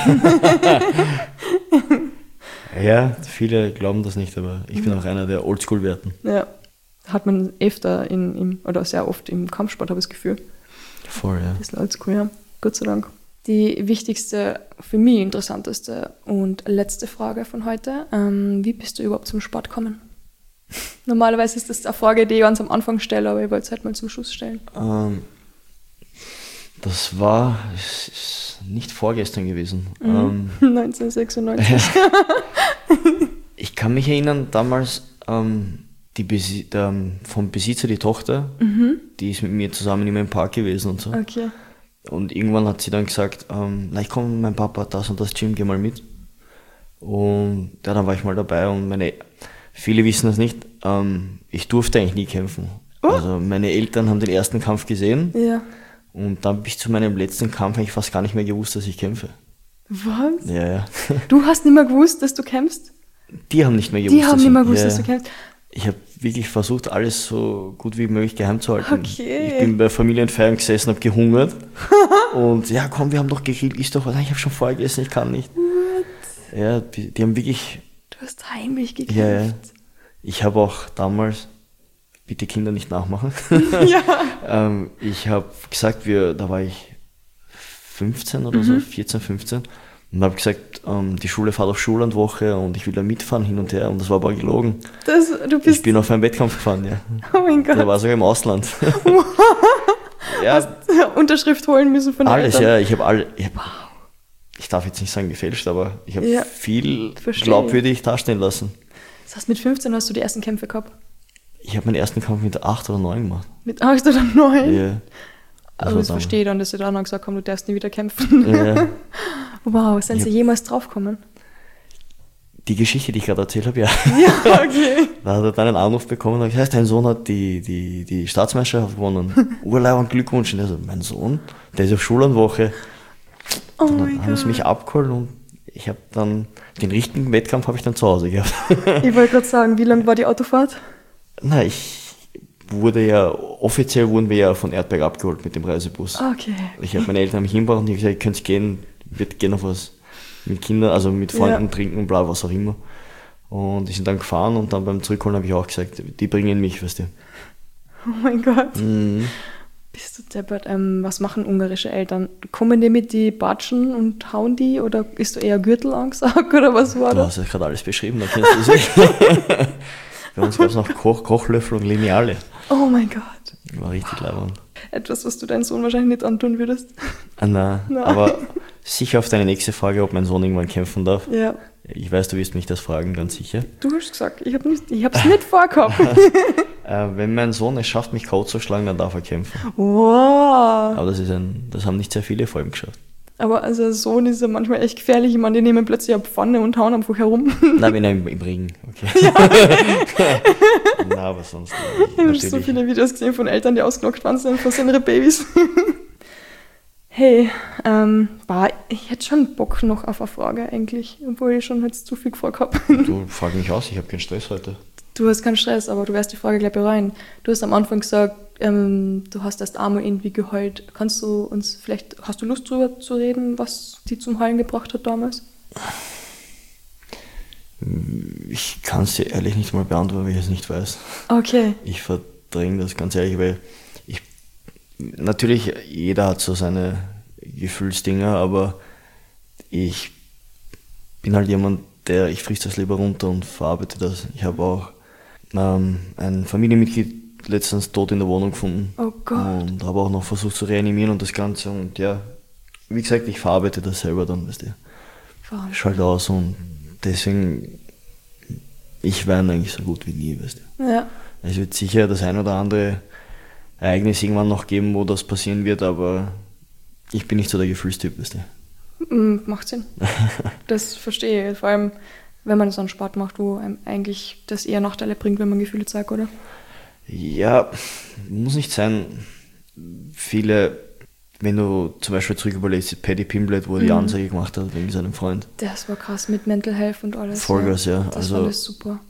Ja, viele glauben das nicht, aber ich bin auch einer der Oldschool-Werten. Ja, hat man öfter oder sehr oft im Kampfsport, habe ich das Gefühl. Voll, ja. Ein bisschen Oldschool, ja. Gott sei Dank. Die wichtigste, für mich interessanteste und letzte Frage von heute. Wie bist du überhaupt zum Sport gekommen? Normalerweise ist das eine Frage, die ich ganz am Anfang stelle, aber ich wollte es halt mal zum Schluss stellen. Das ist nicht vorgestern gewesen. 1996. Ich kann mich erinnern, damals vom Besitzer, die Tochter, die ist mit mir zusammen immer im Park gewesen und so. Okay. Und irgendwann hat sie dann gesagt, ich komme mit meinem Papa das und das Gym, geh mal mit. Und ja, dann war ich mal dabei und viele wissen das nicht, ich durfte eigentlich nie kämpfen. Oh. Also meine Eltern haben den ersten Kampf gesehen. Ja. Und dann bis zu meinem letzten Kampf habe ich fast gar nicht mehr gewusst, dass ich kämpfe. Was? Ja. Du hast nicht mehr gewusst, dass du kämpfst? Die haben nicht mehr gewusst. Die haben nicht mehr gewusst, dass du kämpfst? Ich habe wirklich versucht, alles so gut wie möglich geheim zu halten. Okay. Ich bin bei Familienfeiern gesessen, habe gehungert. Und ja, komm, wir haben doch gegrillt, isst doch was. Nein, ich habe schon vorher gegessen, ich kann nicht. What? Ja, die haben wirklich... Du hast heimlich gekämpft. Ja. Ich habe auch damals... Bitte Kinder nicht nachmachen. Ja. Ich habe gesagt, da war ich 15 oder so, 14, 15. Und habe gesagt, die Schule fährt auf Schullandwoche und ich will da mitfahren hin und her. Und das war aber gelogen. Ich bin auf einen Wettkampf gefahren, ja. Oh mein Gott. Der war sogar im Ausland. Ja. Hast Unterschrift holen müssen von den Eltern? Alles, ja. Ich darf jetzt nicht sagen gefälscht, aber ich habe viel glaubwürdig dastehen lassen. Das heißt, mit 15 hast du die ersten Kämpfe gehabt? Ich habe meinen ersten Kampf mit 8 oder 9 gemacht. Mit 8 oder 9? Ja. Also das verstehe ich dann, dass sie dann gesagt haben, du darfst nie wieder kämpfen. Ja. Wow, sind sie jemals draufgekommen? Die Geschichte, die ich gerade erzählt habe, ja. Ja, okay. Da hat er dann einen Anruf bekommen, das heißt, dein Sohn hat die Staatsmeisterschaft gewonnen. Urlaub und Glückwunsch. Und er so, mein Sohn, der ist auf Schullandwoche. Oh dann mein Gott. haben sie mich abgeholt und ich habe dann, den richtigen Wettkampf habe ich dann zu Hause gehabt. Ich wollte gerade sagen, wie lang war die Autofahrt? Offiziell wurden wir ja von Erdberg abgeholt mit dem Reisebus. Okay. Ich habe meine Eltern mich hingebracht und ich habe gesagt, ihr könnt gehen, wird gehen auf was mit Kindern, also mit Freunden trinken und bla, was auch immer. Und die sind dann gefahren und dann beim Zurückholen habe ich auch gesagt, die bringen mich, weißt du. Oh mein Gott. Mhm. Bist du deppert? Was machen ungarische Eltern? Kommen die mit die Batschen und hauen die oder ist du eher Gürtel angesagt oder was war das? Du hast ja gerade alles beschrieben, da kennst du es. Bei uns gab es noch Kochlöffel und Lineale. Oh mein Gott. War richtig leibend. Etwas, was du deinem Sohn wahrscheinlich nicht antun würdest. Nein, aber sicher auf deine nächste Frage, ob mein Sohn irgendwann kämpfen darf. Ja. Ich weiß, du wirst mich das fragen, ganz sicher. Du hast gesagt, ich habe es nicht vorgehabt. Wenn mein Sohn es schafft, mich K.O. zu schlagen, dann darf er kämpfen. Wow. Aber das haben nicht sehr viele vor ihm geschafft. Aber also ein Sohn ist ja manchmal echt gefährlich. Ich meine, die nehmen plötzlich eine Pfanne und hauen einfach herum. Nein, wenn er im Regen, okay. Ja. Nein, aber sonst nicht. Ich habe so viele Videos gesehen von Eltern, die ausgenockt waren sind von ihren Babys. Hey, ich hätte schon Bock noch auf eine Frage eigentlich, obwohl ich schon jetzt zu viel gefragt habe. Du, frag mich aus, ich habe keinen Stress heute. Du hast keinen Stress, aber du wirst die Frage gleich bereuen. Du hast am Anfang gesagt, du hast erst einmal irgendwie geheult. Hast du Lust drüber zu reden, was die zum Heulen gebracht hat damals? Ich kann es dir ehrlich nicht mal beantworten, weil ich es nicht weiß. Okay. Ich verdränge das ganz ehrlich, weil natürlich, jeder hat so seine Gefühlsdinger, aber ich bin halt jemand, ich frisch das lieber runter und verarbeite das. Ich habe auch ein Familienmitglied letztens tot in der Wohnung gefunden. Oh Gott. Und habe auch noch versucht zu reanimieren und das Ganze. Und ja, wie gesagt, ich verarbeite das selber dann, weißt du. Schalte aus und deswegen, ich weine eigentlich so gut wie nie, weißt du. Ja. Es wird sicher das ein oder andere Ereignis irgendwann noch geben, wo das passieren wird, aber ich bin nicht so der Gefühlstyp, weißt du. Macht Sinn. Das verstehe ich. Vor allem, wenn man so einen Sport macht, wo einem eigentlich das eher Nachteile bringt, wenn man Gefühle zeigt, oder? Ja, muss nicht sein. Viele, wenn du zum Beispiel zurück überlegst, Paddy Pimblett, wo er die Ansage gemacht hat wegen seinem Freund. Das war krass mit Mental Health und alles. Vollgas, ja. Das also war alles super.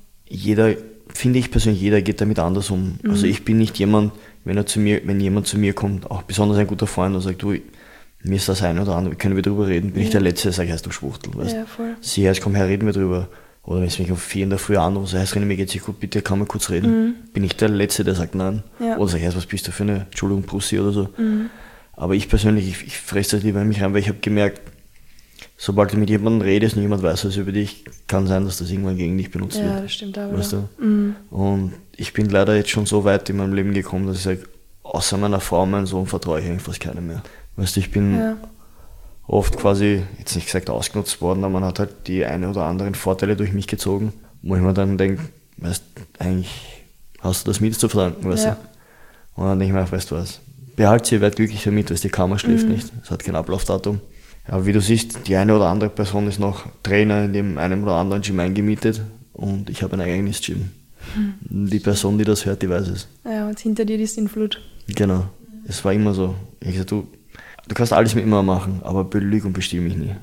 Finde ich persönlich, jeder geht damit anders um. Also ich bin nicht jemand, wenn jemand zu mir kommt, auch besonders ein guter Freund und sagt, du, mir ist das ein oder andere, können wir drüber reden, bin ich der Letzte, der sagt, heißt du Schwuchtel, weißt? Ja, voll. Sieh her, komm her, reden wir drüber. Oder wenn es mich um 4 in der Früh anruft, heißt René, mir geht's nicht gut, bitte kann man kurz reden. Bin ich der Letzte, der sagt nein. Ja. Oder sag, was bist du für eine, Entschuldigung, Pussy oder so. Aber ich persönlich, ich fresse das lieber in mich rein, weil ich habe gemerkt, sobald du mit jemandem redest und jemand weiß was über dich, kann sein, dass das irgendwann gegen dich benutzt wird. Ja, das stimmt auch. Weißt du? Und ich bin leider jetzt schon so weit in meinem Leben gekommen, dass ich sage, außer meiner Frau, meinem Sohn, vertraue ich eigentlich fast keinem mehr. Weißt du, ich bin oft quasi, jetzt nicht gesagt ausgenutzt worden, aber man hat halt die eine oder anderen Vorteile durch mich gezogen, wo ich mir dann denke, weißt eigentlich hast du das mit zu verdanken, weißt du? Und dann denke ich mir, weißt du was, behalte sie, werd glücklich damit, weißt du, die Karma schläft nicht, es hat kein Ablaufdatum. Aber wie du siehst, die eine oder andere Person ist noch Trainer in dem einen oder anderen Gym eingemietet und ich habe ein eigenes Gym. Die Person, die das hört, die weiß es. Ja, und hinter dir die Sinnflut. Genau, es war immer so. Ich gesagt, du kannst alles mit mir machen, aber belüg und bestimme mich nie.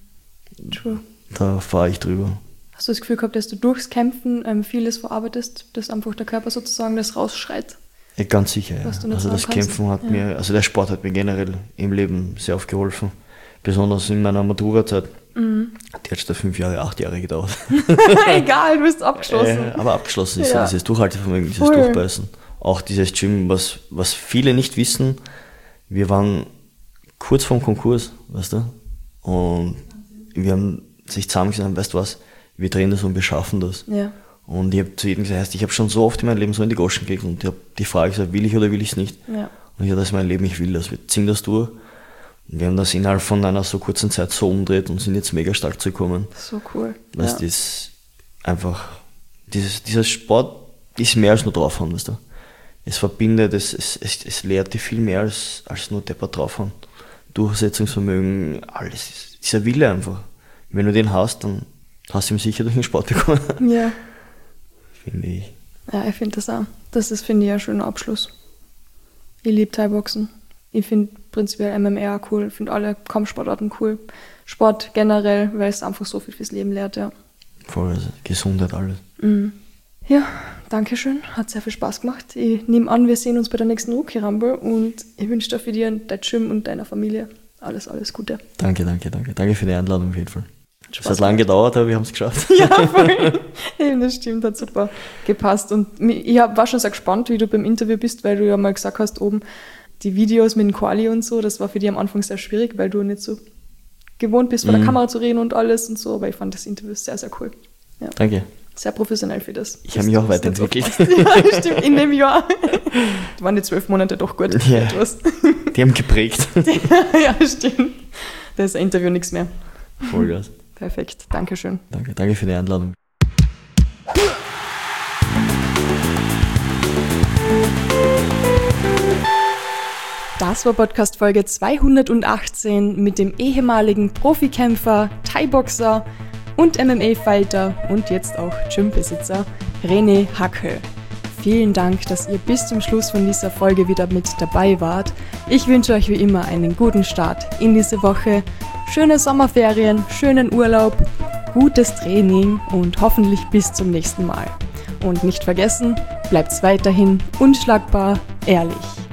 True. Da fahre ich drüber. Hast du das Gefühl gehabt, dass du durchs Kämpfen vieles verarbeitest, dass einfach der Körper sozusagen das rausschreit? Ja, ganz sicher, ja. Also das Kämpfen hat mir, also der Sport hat mir generell im Leben sehr oft geholfen. Besonders in meiner Maturazeit. Die hat schon 5 Jahre, 8 Jahre gedauert. Egal, du bist abgeschlossen. Aber abgeschlossen ist ja dieses Durchhaltevermögen, dieses Durchbeißen. Auch dieses Gym, was viele nicht wissen, wir waren kurz vorm Konkurs, weißt du? Und wir haben sich zusammengesetzt, weißt du was, wir drehen das und wir schaffen das. Ja. Und ich habe zu jedem gesagt, ich habe schon so oft in meinem Leben so in die Goschen gekriegt und ich habe die Frage gesagt, will ich oder will ich es nicht? Ja. Und ich habe das in meinem Leben, ich will das, wir ziehen das durch. Und wir haben das innerhalb von einer so kurzen Zeit so umgedreht und sind jetzt mega stark zugekommen. So cool. Weißt du, das ist einfach, dieser Sport ist mehr als nur draufhauen, weißt du? Es verbindet, es lehrt dir viel mehr als nur deppert draufhauen. Durchsetzungsvermögen, alles. Dieser Wille einfach. Wenn du den hast, dann hast du ihn sicher durch den Sport bekommen. Ja. Finde ich. Ja, ich finde das auch. Das ist, finde ich, ein schöner Abschluss. Ich liebe Thai-Boxen. Ich finde prinzipiell MMA cool. Ich finde alle Kampfsportarten cool. Sport generell, weil es einfach so viel fürs Leben lehrt, ja. Voll, also Gesundheit, alles. Ja, danke schön. Hat sehr viel Spaß gemacht. Ich nehme an, wir sehen uns bei der nächsten Rookie Rumble und ich wünsche dir für dir und dein Gym und deiner Familie alles Gute. Danke. Danke für die Einladung auf jeden Fall. Es hat lange gedauert, aber wir haben es geschafft. Ja, voll. Eben, das stimmt, hat super gepasst. Und ich war schon sehr gespannt, wie du beim Interview bist, weil du ja mal gesagt hast, oben die Videos mit dem Quali und so, das war für dich am Anfang sehr schwierig, weil du nicht so gewohnt bist, vor der Kamera zu reden und alles und so, aber ich fand das Interview sehr, sehr cool. Ja. Danke. Sehr professionell für das. Ich habe mich auch weiterentwickelt. Ja, stimmt, in dem Jahr. Da waren die 12 Monate doch gut. Ja, die haben geprägt. Ja, stimmt. Da ist ein Interview nichts mehr. Vollgas. Perfekt, Dankeschön. Danke für die Einladung. Das war Podcast Folge 218 mit dem ehemaligen Profikämpfer, Thai-Boxer und MMA-Fighter und jetzt auch Gymbesitzer René Hackl. Vielen Dank, dass ihr bis zum Schluss von dieser Folge wieder mit dabei wart. Ich wünsche euch wie immer einen guten Start in diese Woche, schöne Sommerferien, schönen Urlaub, gutes Training und hoffentlich bis zum nächsten Mal. Und nicht vergessen, bleibt weiterhin unschlagbar ehrlich.